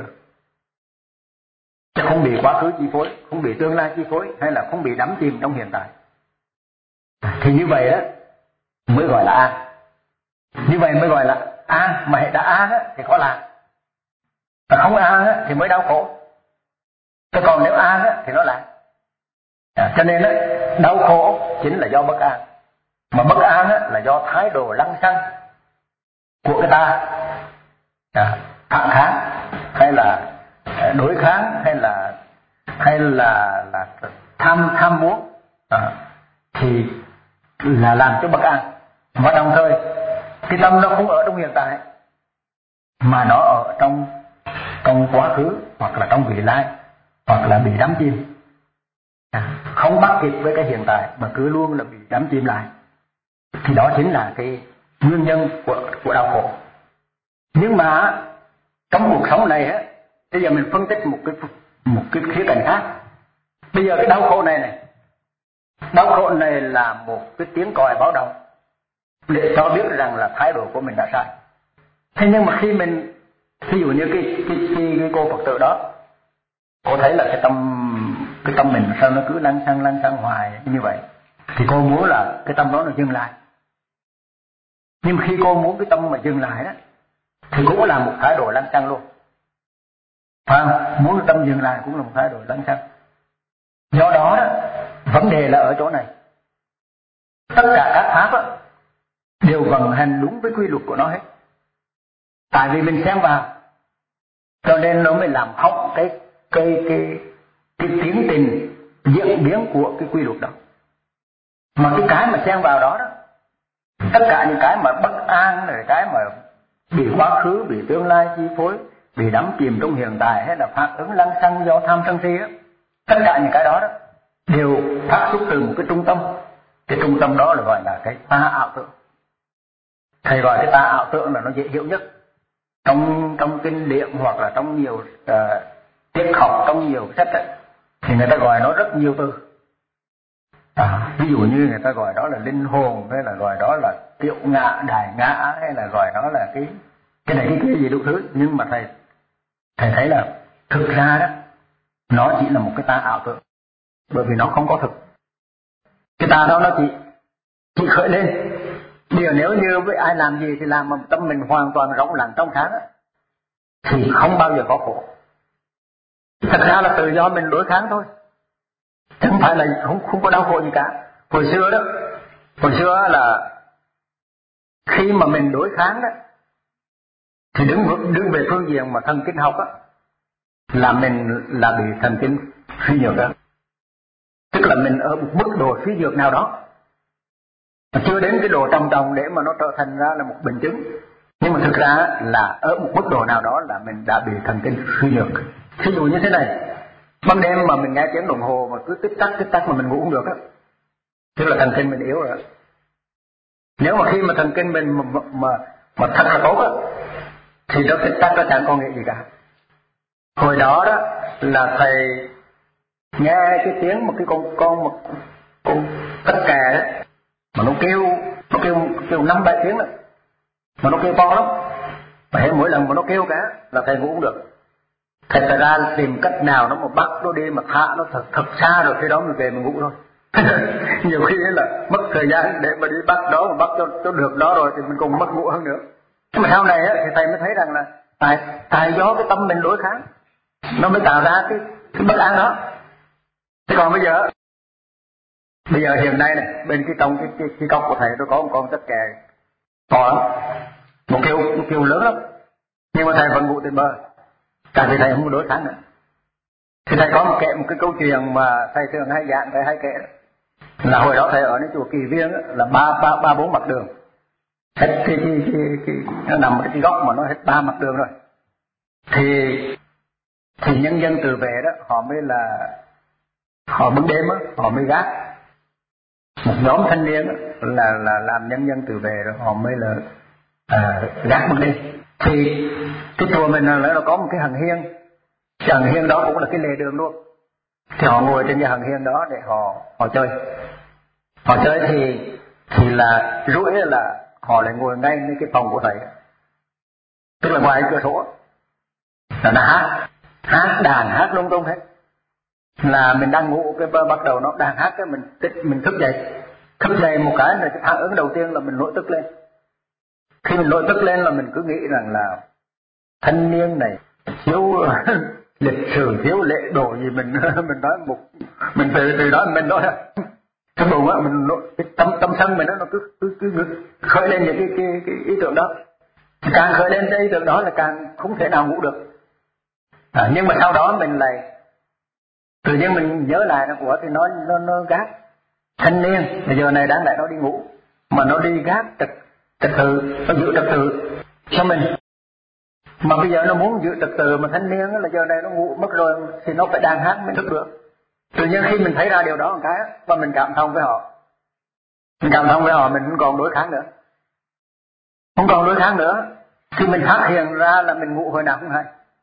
chứ không bị quá khứ chi phối, không bị tương lai chi phối, hay là không bị đắm chìm trong hiện tại. Thì như vậy đó mới gọi là an. Như vậy mới gọi là an. Mà hệ đã an á, thì có lạc, mà không an á, thì mới đau khổ. Chứ còn nếu an á, thì nó lạc. À, cho nên á, đau khổ chính là do bất an, mà bất an á, là do thái độ lăng xăng của cái ta, à, phản kháng hay là đối kháng hay là hay là, là tham tham muốn, à, thì là làm cho bất an. Và đồng thời cái tâm nó không ở trong hiện tại, mà nó ở trong trong quá khứ hoặc là trong vị lai, hoặc là bị đắm chìm, à, không bắt kịp với cái hiện tại mà cứ luôn là bị đắm chìm lại. Thì đó chính là cái nguyên nhân của của đau khổ. Nhưng mà trong cuộc sống này á, bây giờ mình phân tích một cái một cái khía cạnh khác. Bây giờ cái đau khổ này này, đau khổ này là một cái tiếng còi báo động để cho biết rằng là thái độ của mình đã sai. Thế nhưng mà khi mình, ví dụ như cái cái cái, cái cô Phật tử đó, cô thấy là cái tâm cái tâm mình sao nó cứ lăn xăng lăn xăng hoài như vậy, thì cô muốn là cái tâm đó nó dừng lại. Nhưng khi cô muốn cái tâm mà dừng lại đó, thì cũng là một thái độ lăn xăng luôn. Phải không? Muốn cái tâm dừng lại cũng là một thái độ lăn xăng. Do đó đó, vấn đề là ở chỗ này. Tất cả các pháp đó, đều vận hành đúng với quy luật của nó hết. Tại vì mình xen vào, cho nên nó mới làm hỏng cái cái cái cái tiến trình diễn biến của cái quy luật đó. Mà cái cái mà xen vào đó đó, tất cả những cái mà bất an rồi, cái mà bị quá khứ, bị tương lai chi phối, bị đắm chìm trong hiện tại, hay là phản ứng lăng xăng do tham sân si á, tất cả những cái đó đó đều phát xuất từ một cái trung tâm. Cái trung tâm đó là gọi là cái ta ảo tưởng. Thầy gọi cái ta ảo tưởng là nó dễ hiểu nhất. Trong trong kinh điển hoặc là trong nhiều uh, triết học, trong nhiều sách ấy, thì người ta gọi nó rất nhiều từ. À, ví dụ như người ta gọi đó là linh hồn, hay là gọi đó là tiểu ngã, đại ngã, hay là gọi đó là cái cái này cái kia gì đủ thứ. Nhưng mà thầy thầy thấy là thực ra đó, nó chỉ là một cái ta ảo tưởng, bởi vì nó không có thực. Cái ta đó nó chỉ chỉ khởi lên. Bây giờ nếu như với ai làm gì thì làm mà tâm mình hoàn toàn rỗng lặng trong sáng đó, thì không bao giờ có khổ. Thật ra là tự do mình đối kháng thôi, chứ không phải là không, không có đau khổ gì cả. Hồi xưa đó, hồi xưa là khi mà mình đối kháng đó, thì đứng đứng về phương diện mà thần kinh học á, là mình là bị thần kinh suy nhược đó. Tức là mình ở một mức độ suy nhược nào đó, mà chưa đến cái độ trầm trọng để mà nó trở thành ra là một bệnh chứng. Nhưng mà thực ra là ở một mức độ nào đó là mình đã bị thần kinh suy nhược. Ví dụ như thế này, ban đêm mà mình nghe tiếng đồng hồ mà cứ tích tắc tích tắc mà mình ngủ không được á, tức là thần kinh mình yếu rồi. Nếu mà khi mà thần kinh mình mà mà, mà thật là tốt á, thì nó tích tắc nó chẳng có nghĩa gì cả. Hồi đó đó là thầy nghe cái tiếng một cái con con một con tất kè đó, mà nó kêu nó kêu kêu năm bảy tiếng rồi, mà nó kêu to lắm. Mà hết mỗi lần mà nó kêu cả là thầy ngủ không được. Thầy phải ra tìm cách nào nó mà bắt nó đi mà thả nó thật thật xa, rồi khi đó mình về mình ngủ thôi. Nhiều khi là mất thời gian để mà đi bắt đó, mà bắt cho, cho được đó rồi thì mình còn mất ngủ hơn nữa. Nhưng mà sau này á, thì thầy mới thấy rằng là tại tại do cái tâm mình đối kháng nó mới tạo ra cái, cái bất an đó. Thế còn bây giờ bây giờ hiện nay này, bên cái trong cái cái, cái cốc của thầy nó có một con tất kè to lắm, một kêu một kêu lớn lắm, nhưng mà thầy vẫn ngủ tới bờ, tại vì thầy không có đối kháng nữa. Thì thầy có một kể một cái câu chuyện mà thầy thường hay giảng, thầy hay kể là hồi đó thầy ở cái chùa Kỳ Viên đó, là ba ba ba bốn mặt đường, hết cái cái cái, cái nó nằm ở cái góc mà nó hết ba mặt đường rồi. Thì thì nhân dân từ về đó họ mới là họ bưng đêm á, họ mới gác. Một nhóm thanh niên là là làm nhân dân tự vệ rồi họ mới là à, gác bưng đêm. Thì cái chùa mình là nó có một cái hằng hiên, cái hằng hiên đó cũng là cái lề đường luôn. Thì họ ngồi trên cái hằng hiên đó để họ họ chơi. Họ chơi thì thì là rủi là họ lại ngồi ngayในcái phòng của thầy, tức là ngoài cửa sổ là nó hát hát đàn hát lung tung hết. Là mình đang ngủ cái bắt đầu nó đang hát cái mình mình thức dậy, thức dậy một cái là cái phản ứng đầu tiên là mình nổi tức lên. Khi mình nổi tức lên là mình cứ nghĩ rằng là thanh niên này thiếu lịch sử, thiếu lễ độ gì, mình mình nói một mình từ từ đó mình nói cái bụng á, mình cái tâm tâm sân mình nó cứ cứ cứ khởi lên những cái cái, cái ý tưởng đó. Càng khởi lên cái ý tưởng đó là càng không thể nào ngủ được. À, nhưng mà sau đó mình lại tự nhiên mình nhớ lại nó của thì nó nó nó gác thanh niên bây giờ này đáng lẽ nó đi ngủ mà nó đi gác trật trật tự, nó giữ trật tự cho mình. Mà bây giờ nó muốn giữ trật tự mà thanh niên là giờ này nó ngủ mất rồi thì nó phải đang hát mới thức được. Tự nhiên khi mình thấy ra điều đó một cái và mình cảm thông với họ, mình cảm thông với họ, mình không còn đối kháng nữa, không còn đối kháng nữa. Khi mình phát hiện ra là mình ngủ hồi nào cũng hay,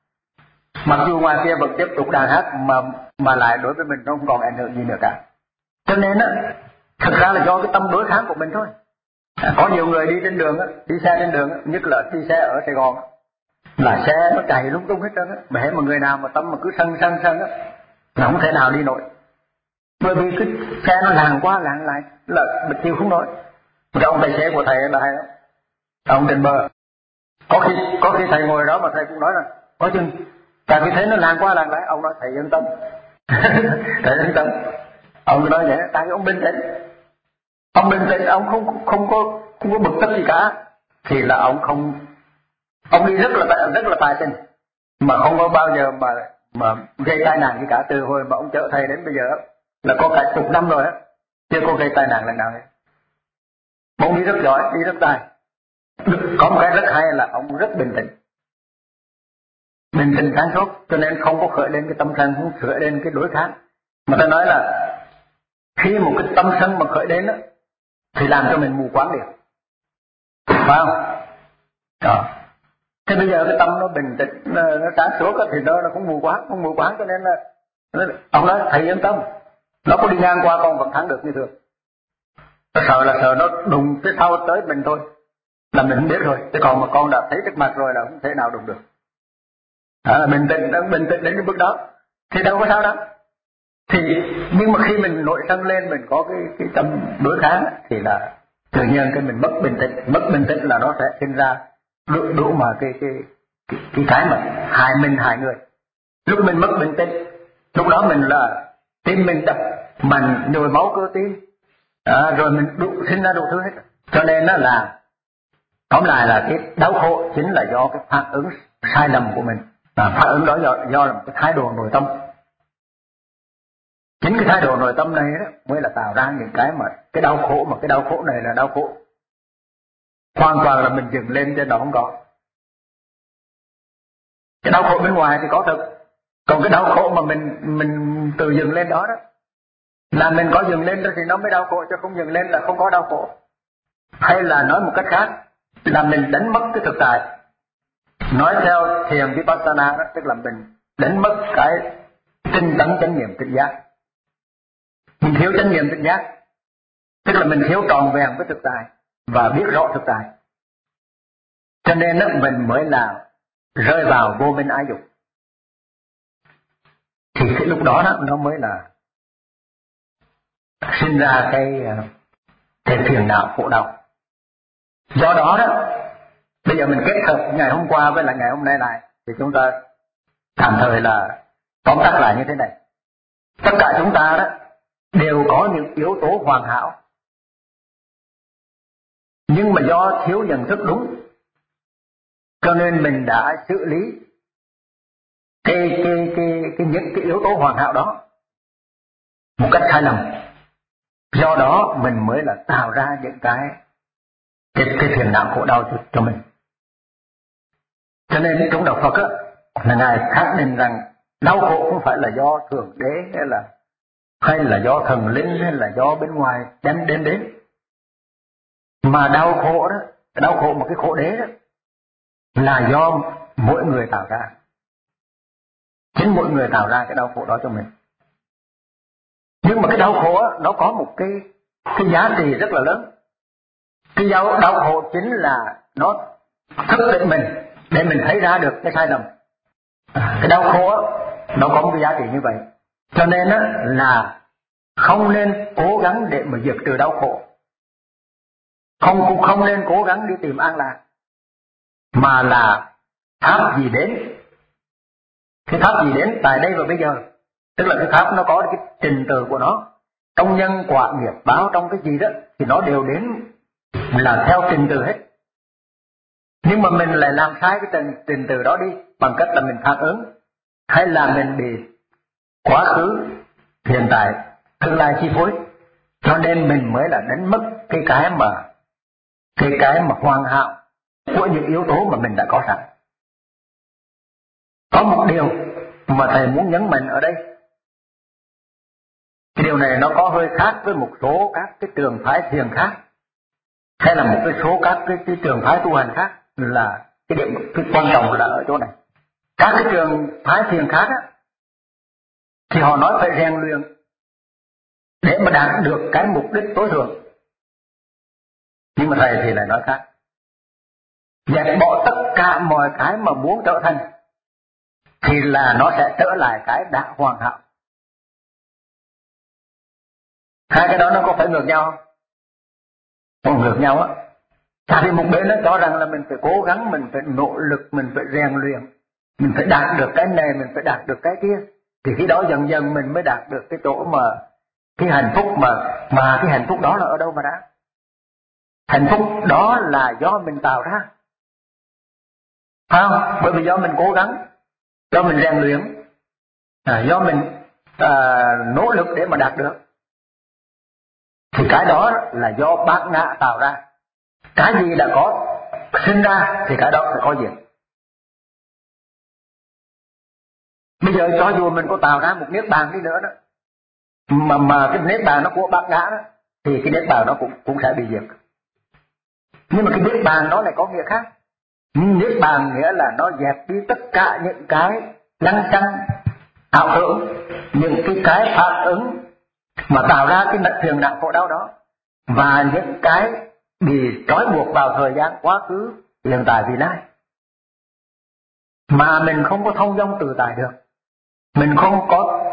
mặc dù ngoài kia vẫn tiếp tục đàn hát mà mà lại đối với mình nó không còn ảnh hưởng gì nữa cả. Cho nên á, thực ra là do cái tâm đối kháng của mình thôi. À, có nhiều người đi trên đường á, đi xe trên đường á, nhất là đi xe ở Sài Gòn á, là xe nó chạy lung tung hết trơn á, mà hễ một người nào mà tâm mà cứ sân sân sân á, là không thể nào đi nổi. Bởi vì cái xe nó làng qua làng lại là mình chịu không nổi. Cái ông tài xế của thầy là hay lắm, ông trên bờ, có khi có khi thầy ngồi đó mà thầy cũng nói là có chừng, tại vì thấy nó làng qua làng lại, ông nói thầy yên tâm, thầy yên tâm. Ông nói vậy, tại vì ông bình tĩnh, ông bình tĩnh, ông không không có không có bực tức gì cả, thì là ông không, ông đi rất là rất là tài tình, mà không có bao giờ mà mà gây tai nạn gì cả. Từ hồi mà ông chở thầy đến bây giờ là có cả chục năm rồi á, chưa có gây tai nạn lần nào hết. Ông đi rất giỏi, đi rất tài. Có một cái rất hay là ông rất bình tĩnh, bình tĩnh sáng suốt, cho nên không có khởi lên cái tâm sân, không khởi lên cái đối kháng. Mà ta nói là khi một cái tâm sân mà khởi đến đó, thì làm cho mình mù quáng liền, phải không? Đó. Thế bây giờ cái tâm nó bình tĩnh, nó, nó sáng suốt thì nó nó không mù quáng, không mù quáng cho nên là ông nói thầy yên tâm, nó có đi ngang qua con vẫn thắng được như thường. Nó sợ là sợ nó đụng cái sau tới mình thôi là mình không biết rồi, chứ còn mà con đã thấy trước mặt rồi là không thể nào đụng được. Đó là bình tĩnh, bình tĩnh đến cái bước đó thì đâu có sao đâu. Thì nhưng mà khi mình nổi sân lên, mình có cái cái tâm đối kháng thì là tự nhiên cái mình mất bình tĩnh, mất bình tĩnh là nó sẽ sinh ra đủ, đủ mà cái cái cái cái cái mà hại mình hại người. Lúc mình mất bình tĩnh, lúc đó mình là tim mình đập mạnh, nhồi máu cơ tim, à, rồi mình đủ, sinh ra đủ thứ hết. Cho nên nó là tóm lại là cái đau khổ chính là do cái phản ứng sai lầm của mình, và phản ứng đó do do là một cái thái độ nội tâm. Chính cái thái độ nội tâm này đó mới là tạo ra những cái mà cái đau khổ, mà cái đau khổ này là đau khổ hoàn toàn là mình dựng lên trên đó không có. Cái đau khổ bên ngoài thì có thật, còn cái đau khổ mà mình mình tự dựng lên đó đó là mình có dựng lên đó thì nó mới đau khổ, chứ không dựng lên là không có đau khổ. Hay là nói một cách khác là mình đánh mất cái thực tại. Nói theo thiền Vipassana đó, tức là mình đánh mất cái tinh tấn chánh niệm tỉnh giác. Mình thiếu chánh niệm tỉnh giác, tức là mình thiếu tròn vẹn với thực tại và biết rõ thực tại. Cho nên đó, mình mới là rơi vào vô minh ái dục. Thì cái lúc đó, đó nó mới là sinh ra cái cái phiền não khổ đau. Do đó đó, bây giờ mình kết hợp ngày hôm qua với lại ngày hôm nay lại thì chúng ta tạm thời là tóm tắt lại như thế này. Tất cả chúng ta đó đều có những yếu tố hoàn hảo, nhưng mà do thiếu nhận thức đúng, cho nên mình đã xử lý cái cái cái cái những cái yếu tố hoàn hảo đó một cách sai lầm. Do đó mình mới là tạo ra những cái cái, cái phiền não khổ đau cho, cho mình. Cho nên trong đạo Phật á, là ngài khẳng định rằng đau khổ không phải là do thượng đế hay là hay là do thần linh, hay là do bên ngoài đem đến đến. Mà đau khổ đó, đau khổ một cái khổ đế đó, là do mỗi người tạo ra. Chính mỗi người tạo ra cái đau khổ đó cho mình. Nhưng mà cái đau khổ đó, nó có một cái cái giá trị rất là lớn. Cái đau, đau khổ chính là nó thức tỉnh mình để mình thấy ra được cái sai lầm. Cái đau khổ đó, nó có một cái giá trị như vậy. Cho nên đó, là không nên cố gắng để mà diệt trừ đau khổ. Không cũng không nên cố gắng đi tìm an lạc. Mà là pháp gì đến. Cái pháp gì đến tại đây và bây giờ. Tức là cái pháp nó có cái trình tự của nó. Trong nhân quả nghiệp báo, trong cái gì đó thì nó đều đến là theo trình tự hết. Nhưng mà mình lại làm sai cái trình, trình tự đó đi bằng cách là mình phản ứng, hay là mình bị quá khứ, hiện tại, tương lai chi phối. Cho nên mình mới là đánh mất cái cái mà cái cái mà hoàn hảo của những yếu tố mà mình đã có sẵn. Có một điều mà thầy muốn nhấn mạnh ở đây. Cái điều này nó có hơi khác với một số các cái trường phái thiền khác, hay là một cái số các cái, cái trường phái tu hành khác, là cái điểm cái quan trọng là ở chỗ này. Các cái trường phái thiền khác á, thì họ nói phải rèn luyện để mà đạt được cái mục đích tối thượng. Nhưng mà thầy thì lại nói khác. Dẹp bỏ tất cả mọi cái mà muốn trở thành thì là nó sẽ trở lại cái đã hoàn hảo. Hai cái đó nó có phải ngược nhau không? Không ngược nhau á. Tại vì một bên nó cho rằng là mình phải cố gắng, mình phải nỗ lực, mình phải rèn luyện, mình phải đạt được cái này, mình phải đạt được cái kia. Thì khi đó dần dần mình mới đạt được cái chỗ mà cái hạnh phúc mà mà cái hạnh phúc đó là ở đâu mà đã? Hạnh phúc đó là do mình tạo ra. Phải không? Bởi vì do mình cố gắng, do mình rèn luyện, à, do mình à, nỗ lực để mà đạt được. Thì cái đó là do bát ngã tạo ra. Cái gì đã có sinh ra thì cái đó phải có diệt. Bây giờ cho dù mình có tạo ra một niết bàn đi nữa đó, mà mà cái niết bàn nó của bát ngã đó, thì cái niết bàn nó cũng cũng sẽ bị diệt. Nhưng mà cái niết bàn nó lại có nghĩa khác. Niết bàn nghĩa là nó dẹp đi tất cả những cái lăng xăng, ảo tưởng, những cái cái phản ứng mà tạo ra cái phiền não khổ đau đó, và những cái bị trói buộc vào thời gian quá khứ, hiện tại, vị lai, mà mình không có thông dong tự tại được, mình không có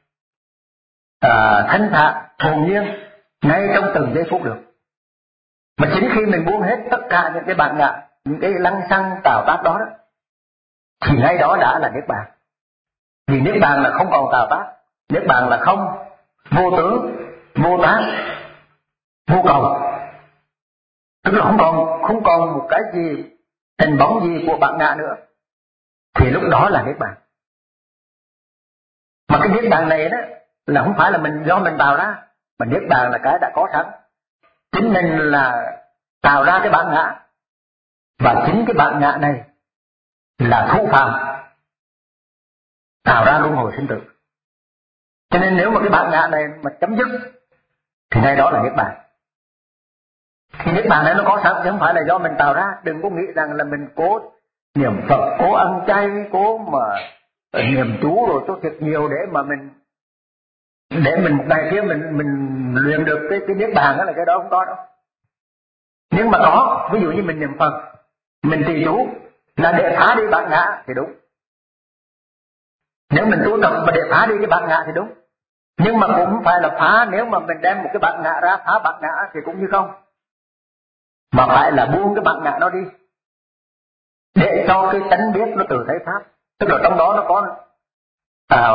à, thanh thản hồn nhiên ngay trong từng giây phút được. Mà chính khi mình buông hết tất cả những cái bản ngã, những cái lăng xăng tạo tác đó, đó thì ngay đó đã là niết bàn. Vì niết bàn là không còn tạo tác, niết bàn là không, vô tướng, vô tác, vô cầu. Tức là không còn không còn một cái gì hình bóng gì của bản ngã nữa, thì lúc đó là niết bàn. Mà cái niết bàn này đó là không phải là mình do mình tạo ra, mà niết bàn là cái đã có sẵn. Chính mình là tạo ra cái bản ngã, và chính cái bản ngã này là thụ phạm tạo ra luân hồi sinh tử. Cho nên nếu mà cái bản ngã này mà chấm dứt thì ngay đó là niết bàn. Thì niết bàn này nó có sẵn chứ không phải là do mình tạo ra. Đừng có nghĩ rằng là mình cố niệm Phật, cố ăn chay, cố mà niệm chú rồi cho thiệt nhiều để mà mình để mình một ngày kia mình mình luyện được cái cái niết bàn, đó là cái đó không có đâu. Nhưng mà có, ví dụ như mình niệm Phật, mình trì chú là để phá đi bản ngã thì đúng. Nếu mình tu tập mà để phá đi cái bản ngã thì đúng. Nhưng mà cũng phải là phá, nếu mà mình đem một cái bản ngã ra phá bản ngã thì cũng như không. Mà phải là buông cái bản ngã nó đi, để cho cái tánh biết nó tự thấy pháp. Tức là trong đó nó có à,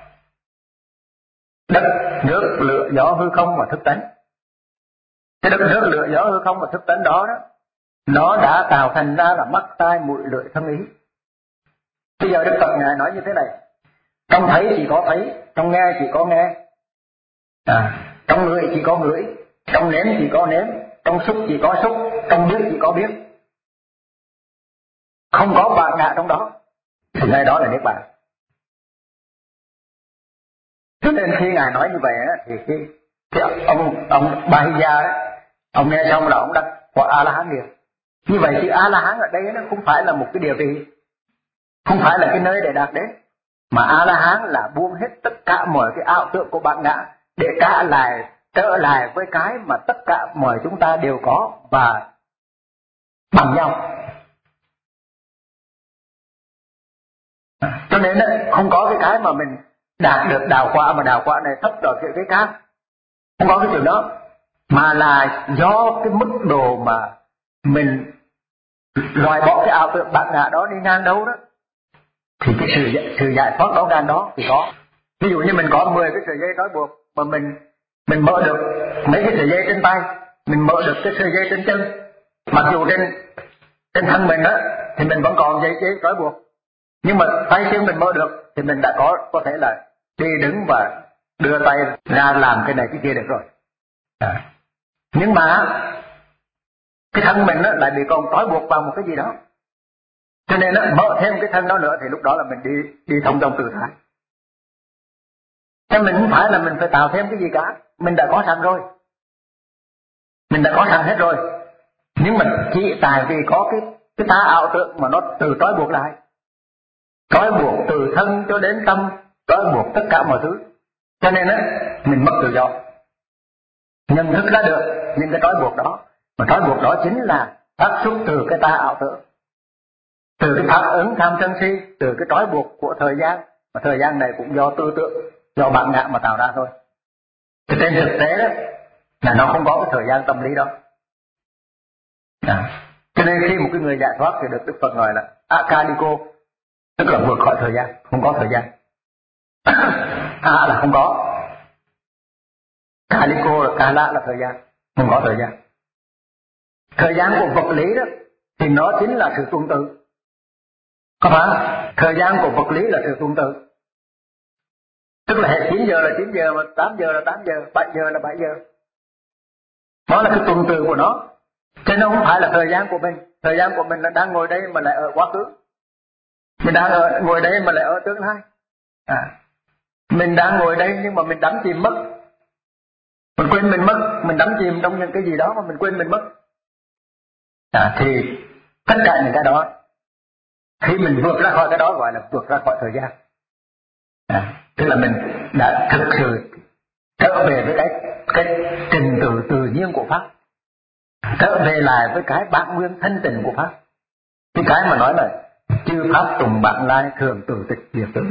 đất, nước, lửa, gió, hư không và thức tánh. Cái đất, nước, lửa, gió, hư không và thức tánh đó, đó nó đã tạo thành ra là mắt, tai, mũi, lưỡi, thân, ý. Bây giờ Đức Phật Ngài nói như thế này: trong thấy chỉ có thấy, trong nghe chỉ có nghe, à, trong ngửi chỉ có ngửi, trong nếm chỉ có nếm, trong xúc chỉ có xúc, trong biết chỉ có biết. Không có bản ngã trong đó thì ngay đó là niết bàn. Cho nên khi Ngài nói như vậy á, thì cái, cái ông ông Bahia đó, ông nghe xong là ông đắc quả A La Hán liền. Như vậy thì A La Hán ở đây nó không phải là một cái địa vị, không phải là cái nơi để đạt đến, mà A La Hán là buông hết tất cả mọi cái ảo tưởng của bản ngã để trả lại trở lại với cái mà tất cả mọi chúng ta đều có và bằng nhau. Cho nên không có cái cái mà mình đạt được đào quả mà đào quả này thấp rồi cái cái khác, không có cái chuyện đó, mà là do cái mức độ mà mình loại bỏ cái ảo tưởng bản ngã đó đi ngang đâu đó, thì cái sự sự giải thoát đó ngang đó thì có. Ví dụ như mình có mười cái sợi dây trói buộc mà mình mình mở được mấy cái sợi dây trên tay, mình mở được cái sợi dây trên chân, mặc dù trên trên thân mình đó thì mình vẫn còn dây dây trói buộc, nhưng mà tay chân mình mở được thì mình đã có có thể là đi đứng và đưa tay ra làm cái này cái kia được rồi. À. Nhưng mà cái thân mình đó lại bị còn trói buộc vào một cái gì đó, cho nên nó mở thêm cái thân đó nữa thì lúc đó là mình đi đi thông dong tự tại. Chứ mình không phải là mình phải tạo thêm cái gì cả, mình đã có sẵn rồi, mình đã có sẵn hết rồi, nhưng mà chỉ tại vì có cái cái ta ảo tưởng mà nó từ trói buộc lại, trói buộc từ thân cho đến tâm, trói buộc tất cả mọi thứ, cho nên á mình mất tự do. Nhận thức ra được những cái trói buộc đó, mà trói buộc đó chính là phát xuất từ cái ta ảo tưởng, từ cái phản ứng tham sân si, từ cái trói buộc của thời gian, mà thời gian này cũng do tư tưởng, do bản ngã mà tạo ra thôi. Thì trên thực tế đó là nó không có cái thời gian tâm lý đó. À, cho nên khi một cái người giải thoát thì được Đức Phật gọi là akadiko, tức là vượt khỏi thời gian, không có thời gian. A là không có, kaliko là kala là thời gian, không có thời gian. Thời gian của vật lý đó thì nó chính là sự tuần tự, có phải? Thời gian của vật lý là sự tuần tự, tức là hệ chín giờ là chín giờ, mà tám giờ là tám giờ, bảy giờ là bảy giờ. Đó là cái tuần tự của nó. Chứ nó không phải là thời gian của mình. Thời gian của mình là đang ngồi đây mà lại ở quá khứ, mình đang ở, ngồi đây mà lại ở tương lai. À, mình đang ngồi đây nhưng mà mình đắm chìm mất, mình quên mình mất, mình đắm chìm trong những cái gì đó mà mình quên mình mất. À, thì tất cả những cái đó, khi mình vượt ra khỏi cái đó gọi là vượt ra khỏi thời gian. À, tức là mình đã thực sự trở về với cái cái trình tự tự nhiên của pháp, trở về lại với cái bản nguyên thanh tịnh của pháp, cái cái mà nói là chư pháp tùng bản lai thường tự tịch diệt tử,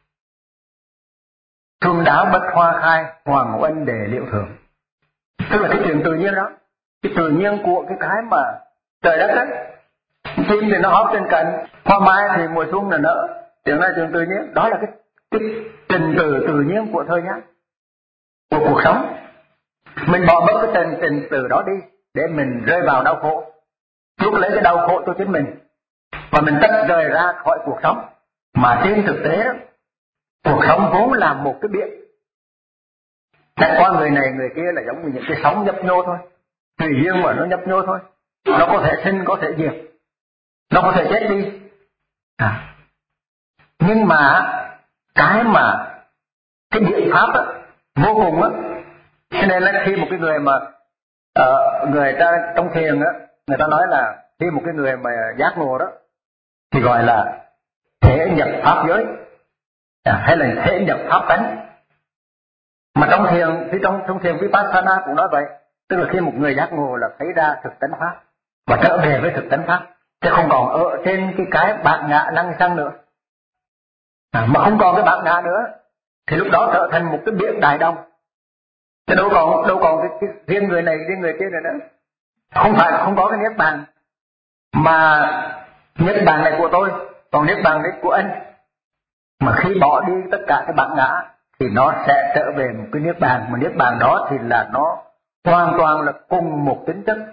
thương đáo bất hoa khai hoàng oanh đề liệu thường. Tức là cái chuyện tự nhiên đó, cái tự nhiên của cái cái mà trời đất ấy. Chim thì nó hót trên cành, hoa mai thì mùa xuân là nở, chuyện này chuyện tự nhiên, đó là cái cái trình tự tự nhiên của thời gian, của cuộc sống. Mình bỏ bớt cái trình trình tự đó đi để mình rơi vào đau khổ, chuốc lấy cái đau khổ cho chính mình, và mình tách rời ra khỏi cuộc sống. Mà trên thực tế đó, cuộc sống vốn là một cái biển, chẳng qua người này người kia là giống như những cái sóng nhấp nhô thôi, tùy duyên mà nó nhấp nhô thôi, nó có thể sinh có thể diệt, nó có thể chết đi. À, nhưng mà cái mà cái biện pháp đó, vô cùng á, cho nên là khi một cái người mà uh, người ta trong thiền á, người ta nói là khi một cái người mà giác ngộ đó thì gọi là thể nhập pháp giới, à, hay là thể nhập pháp tánh. Mà trong thiền thì trong trong thiền Vipassana cũng nói vậy, tức là khi một người giác ngộ là thấy ra thực tánh pháp và trở về với thực tánh pháp, chứ không còn ở trên cái cái bản ngã lăng xăng nữa. À, mà không còn cái bản ngã nữa thì lúc đó trở thành một cái biển đại đông, chứ đâu còn đâu còn cái, cái riêng người này riêng người kia nữa nữa. Không phải không có cái niết bàn, mà niết bàn này của tôi, còn niết bàn này của anh. Mà khi bỏ đi tất cả cái bản ngã thì nó sẽ trở về một cái niết bàn, mà niết bàn đó thì là nó hoàn toàn là cùng một tính chất,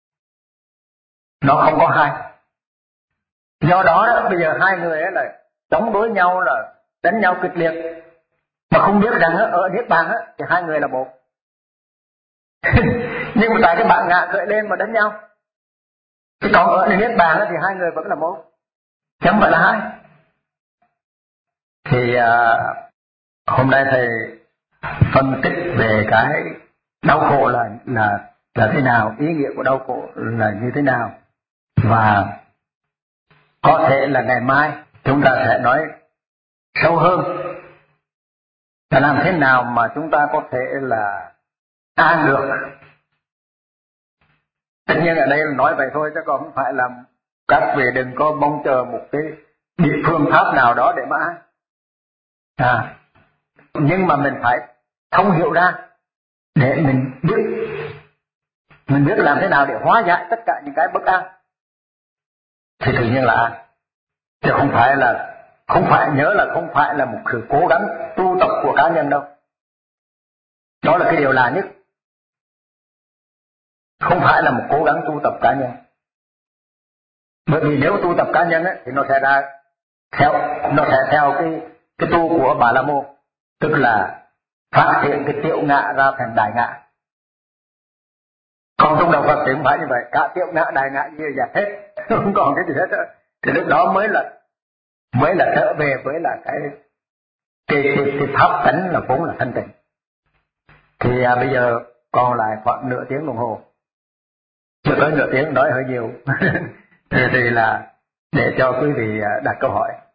nó không có hai. Do đó, đó bây giờ hai người ấy là chống đối nhau, là đánh nhau kịch liệt, mà không biết rằng ở niết bàn thì hai người là một. Nhưng mà tại cái bản ngã khởi lên mà đánh nhau, chứ còn ở niết bàn thì hai người vẫn là một, chẳng phải là hai. Thì uh, hôm nay thầy phân tích về cái đau khổ là là là thế nào, ý nghĩa của đau khổ là như thế nào, và có thể là ngày mai chúng ta sẽ nói sâu hơn là làm thế nào mà chúng ta có thể là an được. Tất nhiên ở đây là nói vậy thôi chứ còn không phải là các vị đừng có mong chờ một cái địa phương pháp nào đó để mà an. À, nhưng mà mình phải thông hiểu ra để mình biết mình biết làm thế nào để hóa giải tất cả những cái bất an thì tự nhiên là an. Chứ không phải là không phải nhớ là không phải là một sự cố gắng tu tập của cá nhân đâu. Đó là cái điều là nhất. Không phải là một cố gắng tu tập cá nhân. Bởi vì nếu tu tập cá nhân ấy, thì nó sẽ ra theo nó sẽ theo cái cái tu của Bà La Môn, tức là phát hiện cái tiểu ngã ra thành đại ngã. Còn trong đạo Phật thì không phải như vậy, cả tiểu ngã đại ngã như vậy hết, không còn cái gì hết đó. Thì lúc đó mới là mới là trở về với là cái cái cái, cái pháp tánh là vốn là thanh tịnh. Thì à, bây giờ còn lại khoảng nửa tiếng đồng hồ, chưa tới nửa tiếng nói hơi nhiều thì, thì là để cho quý vị đặt câu hỏi.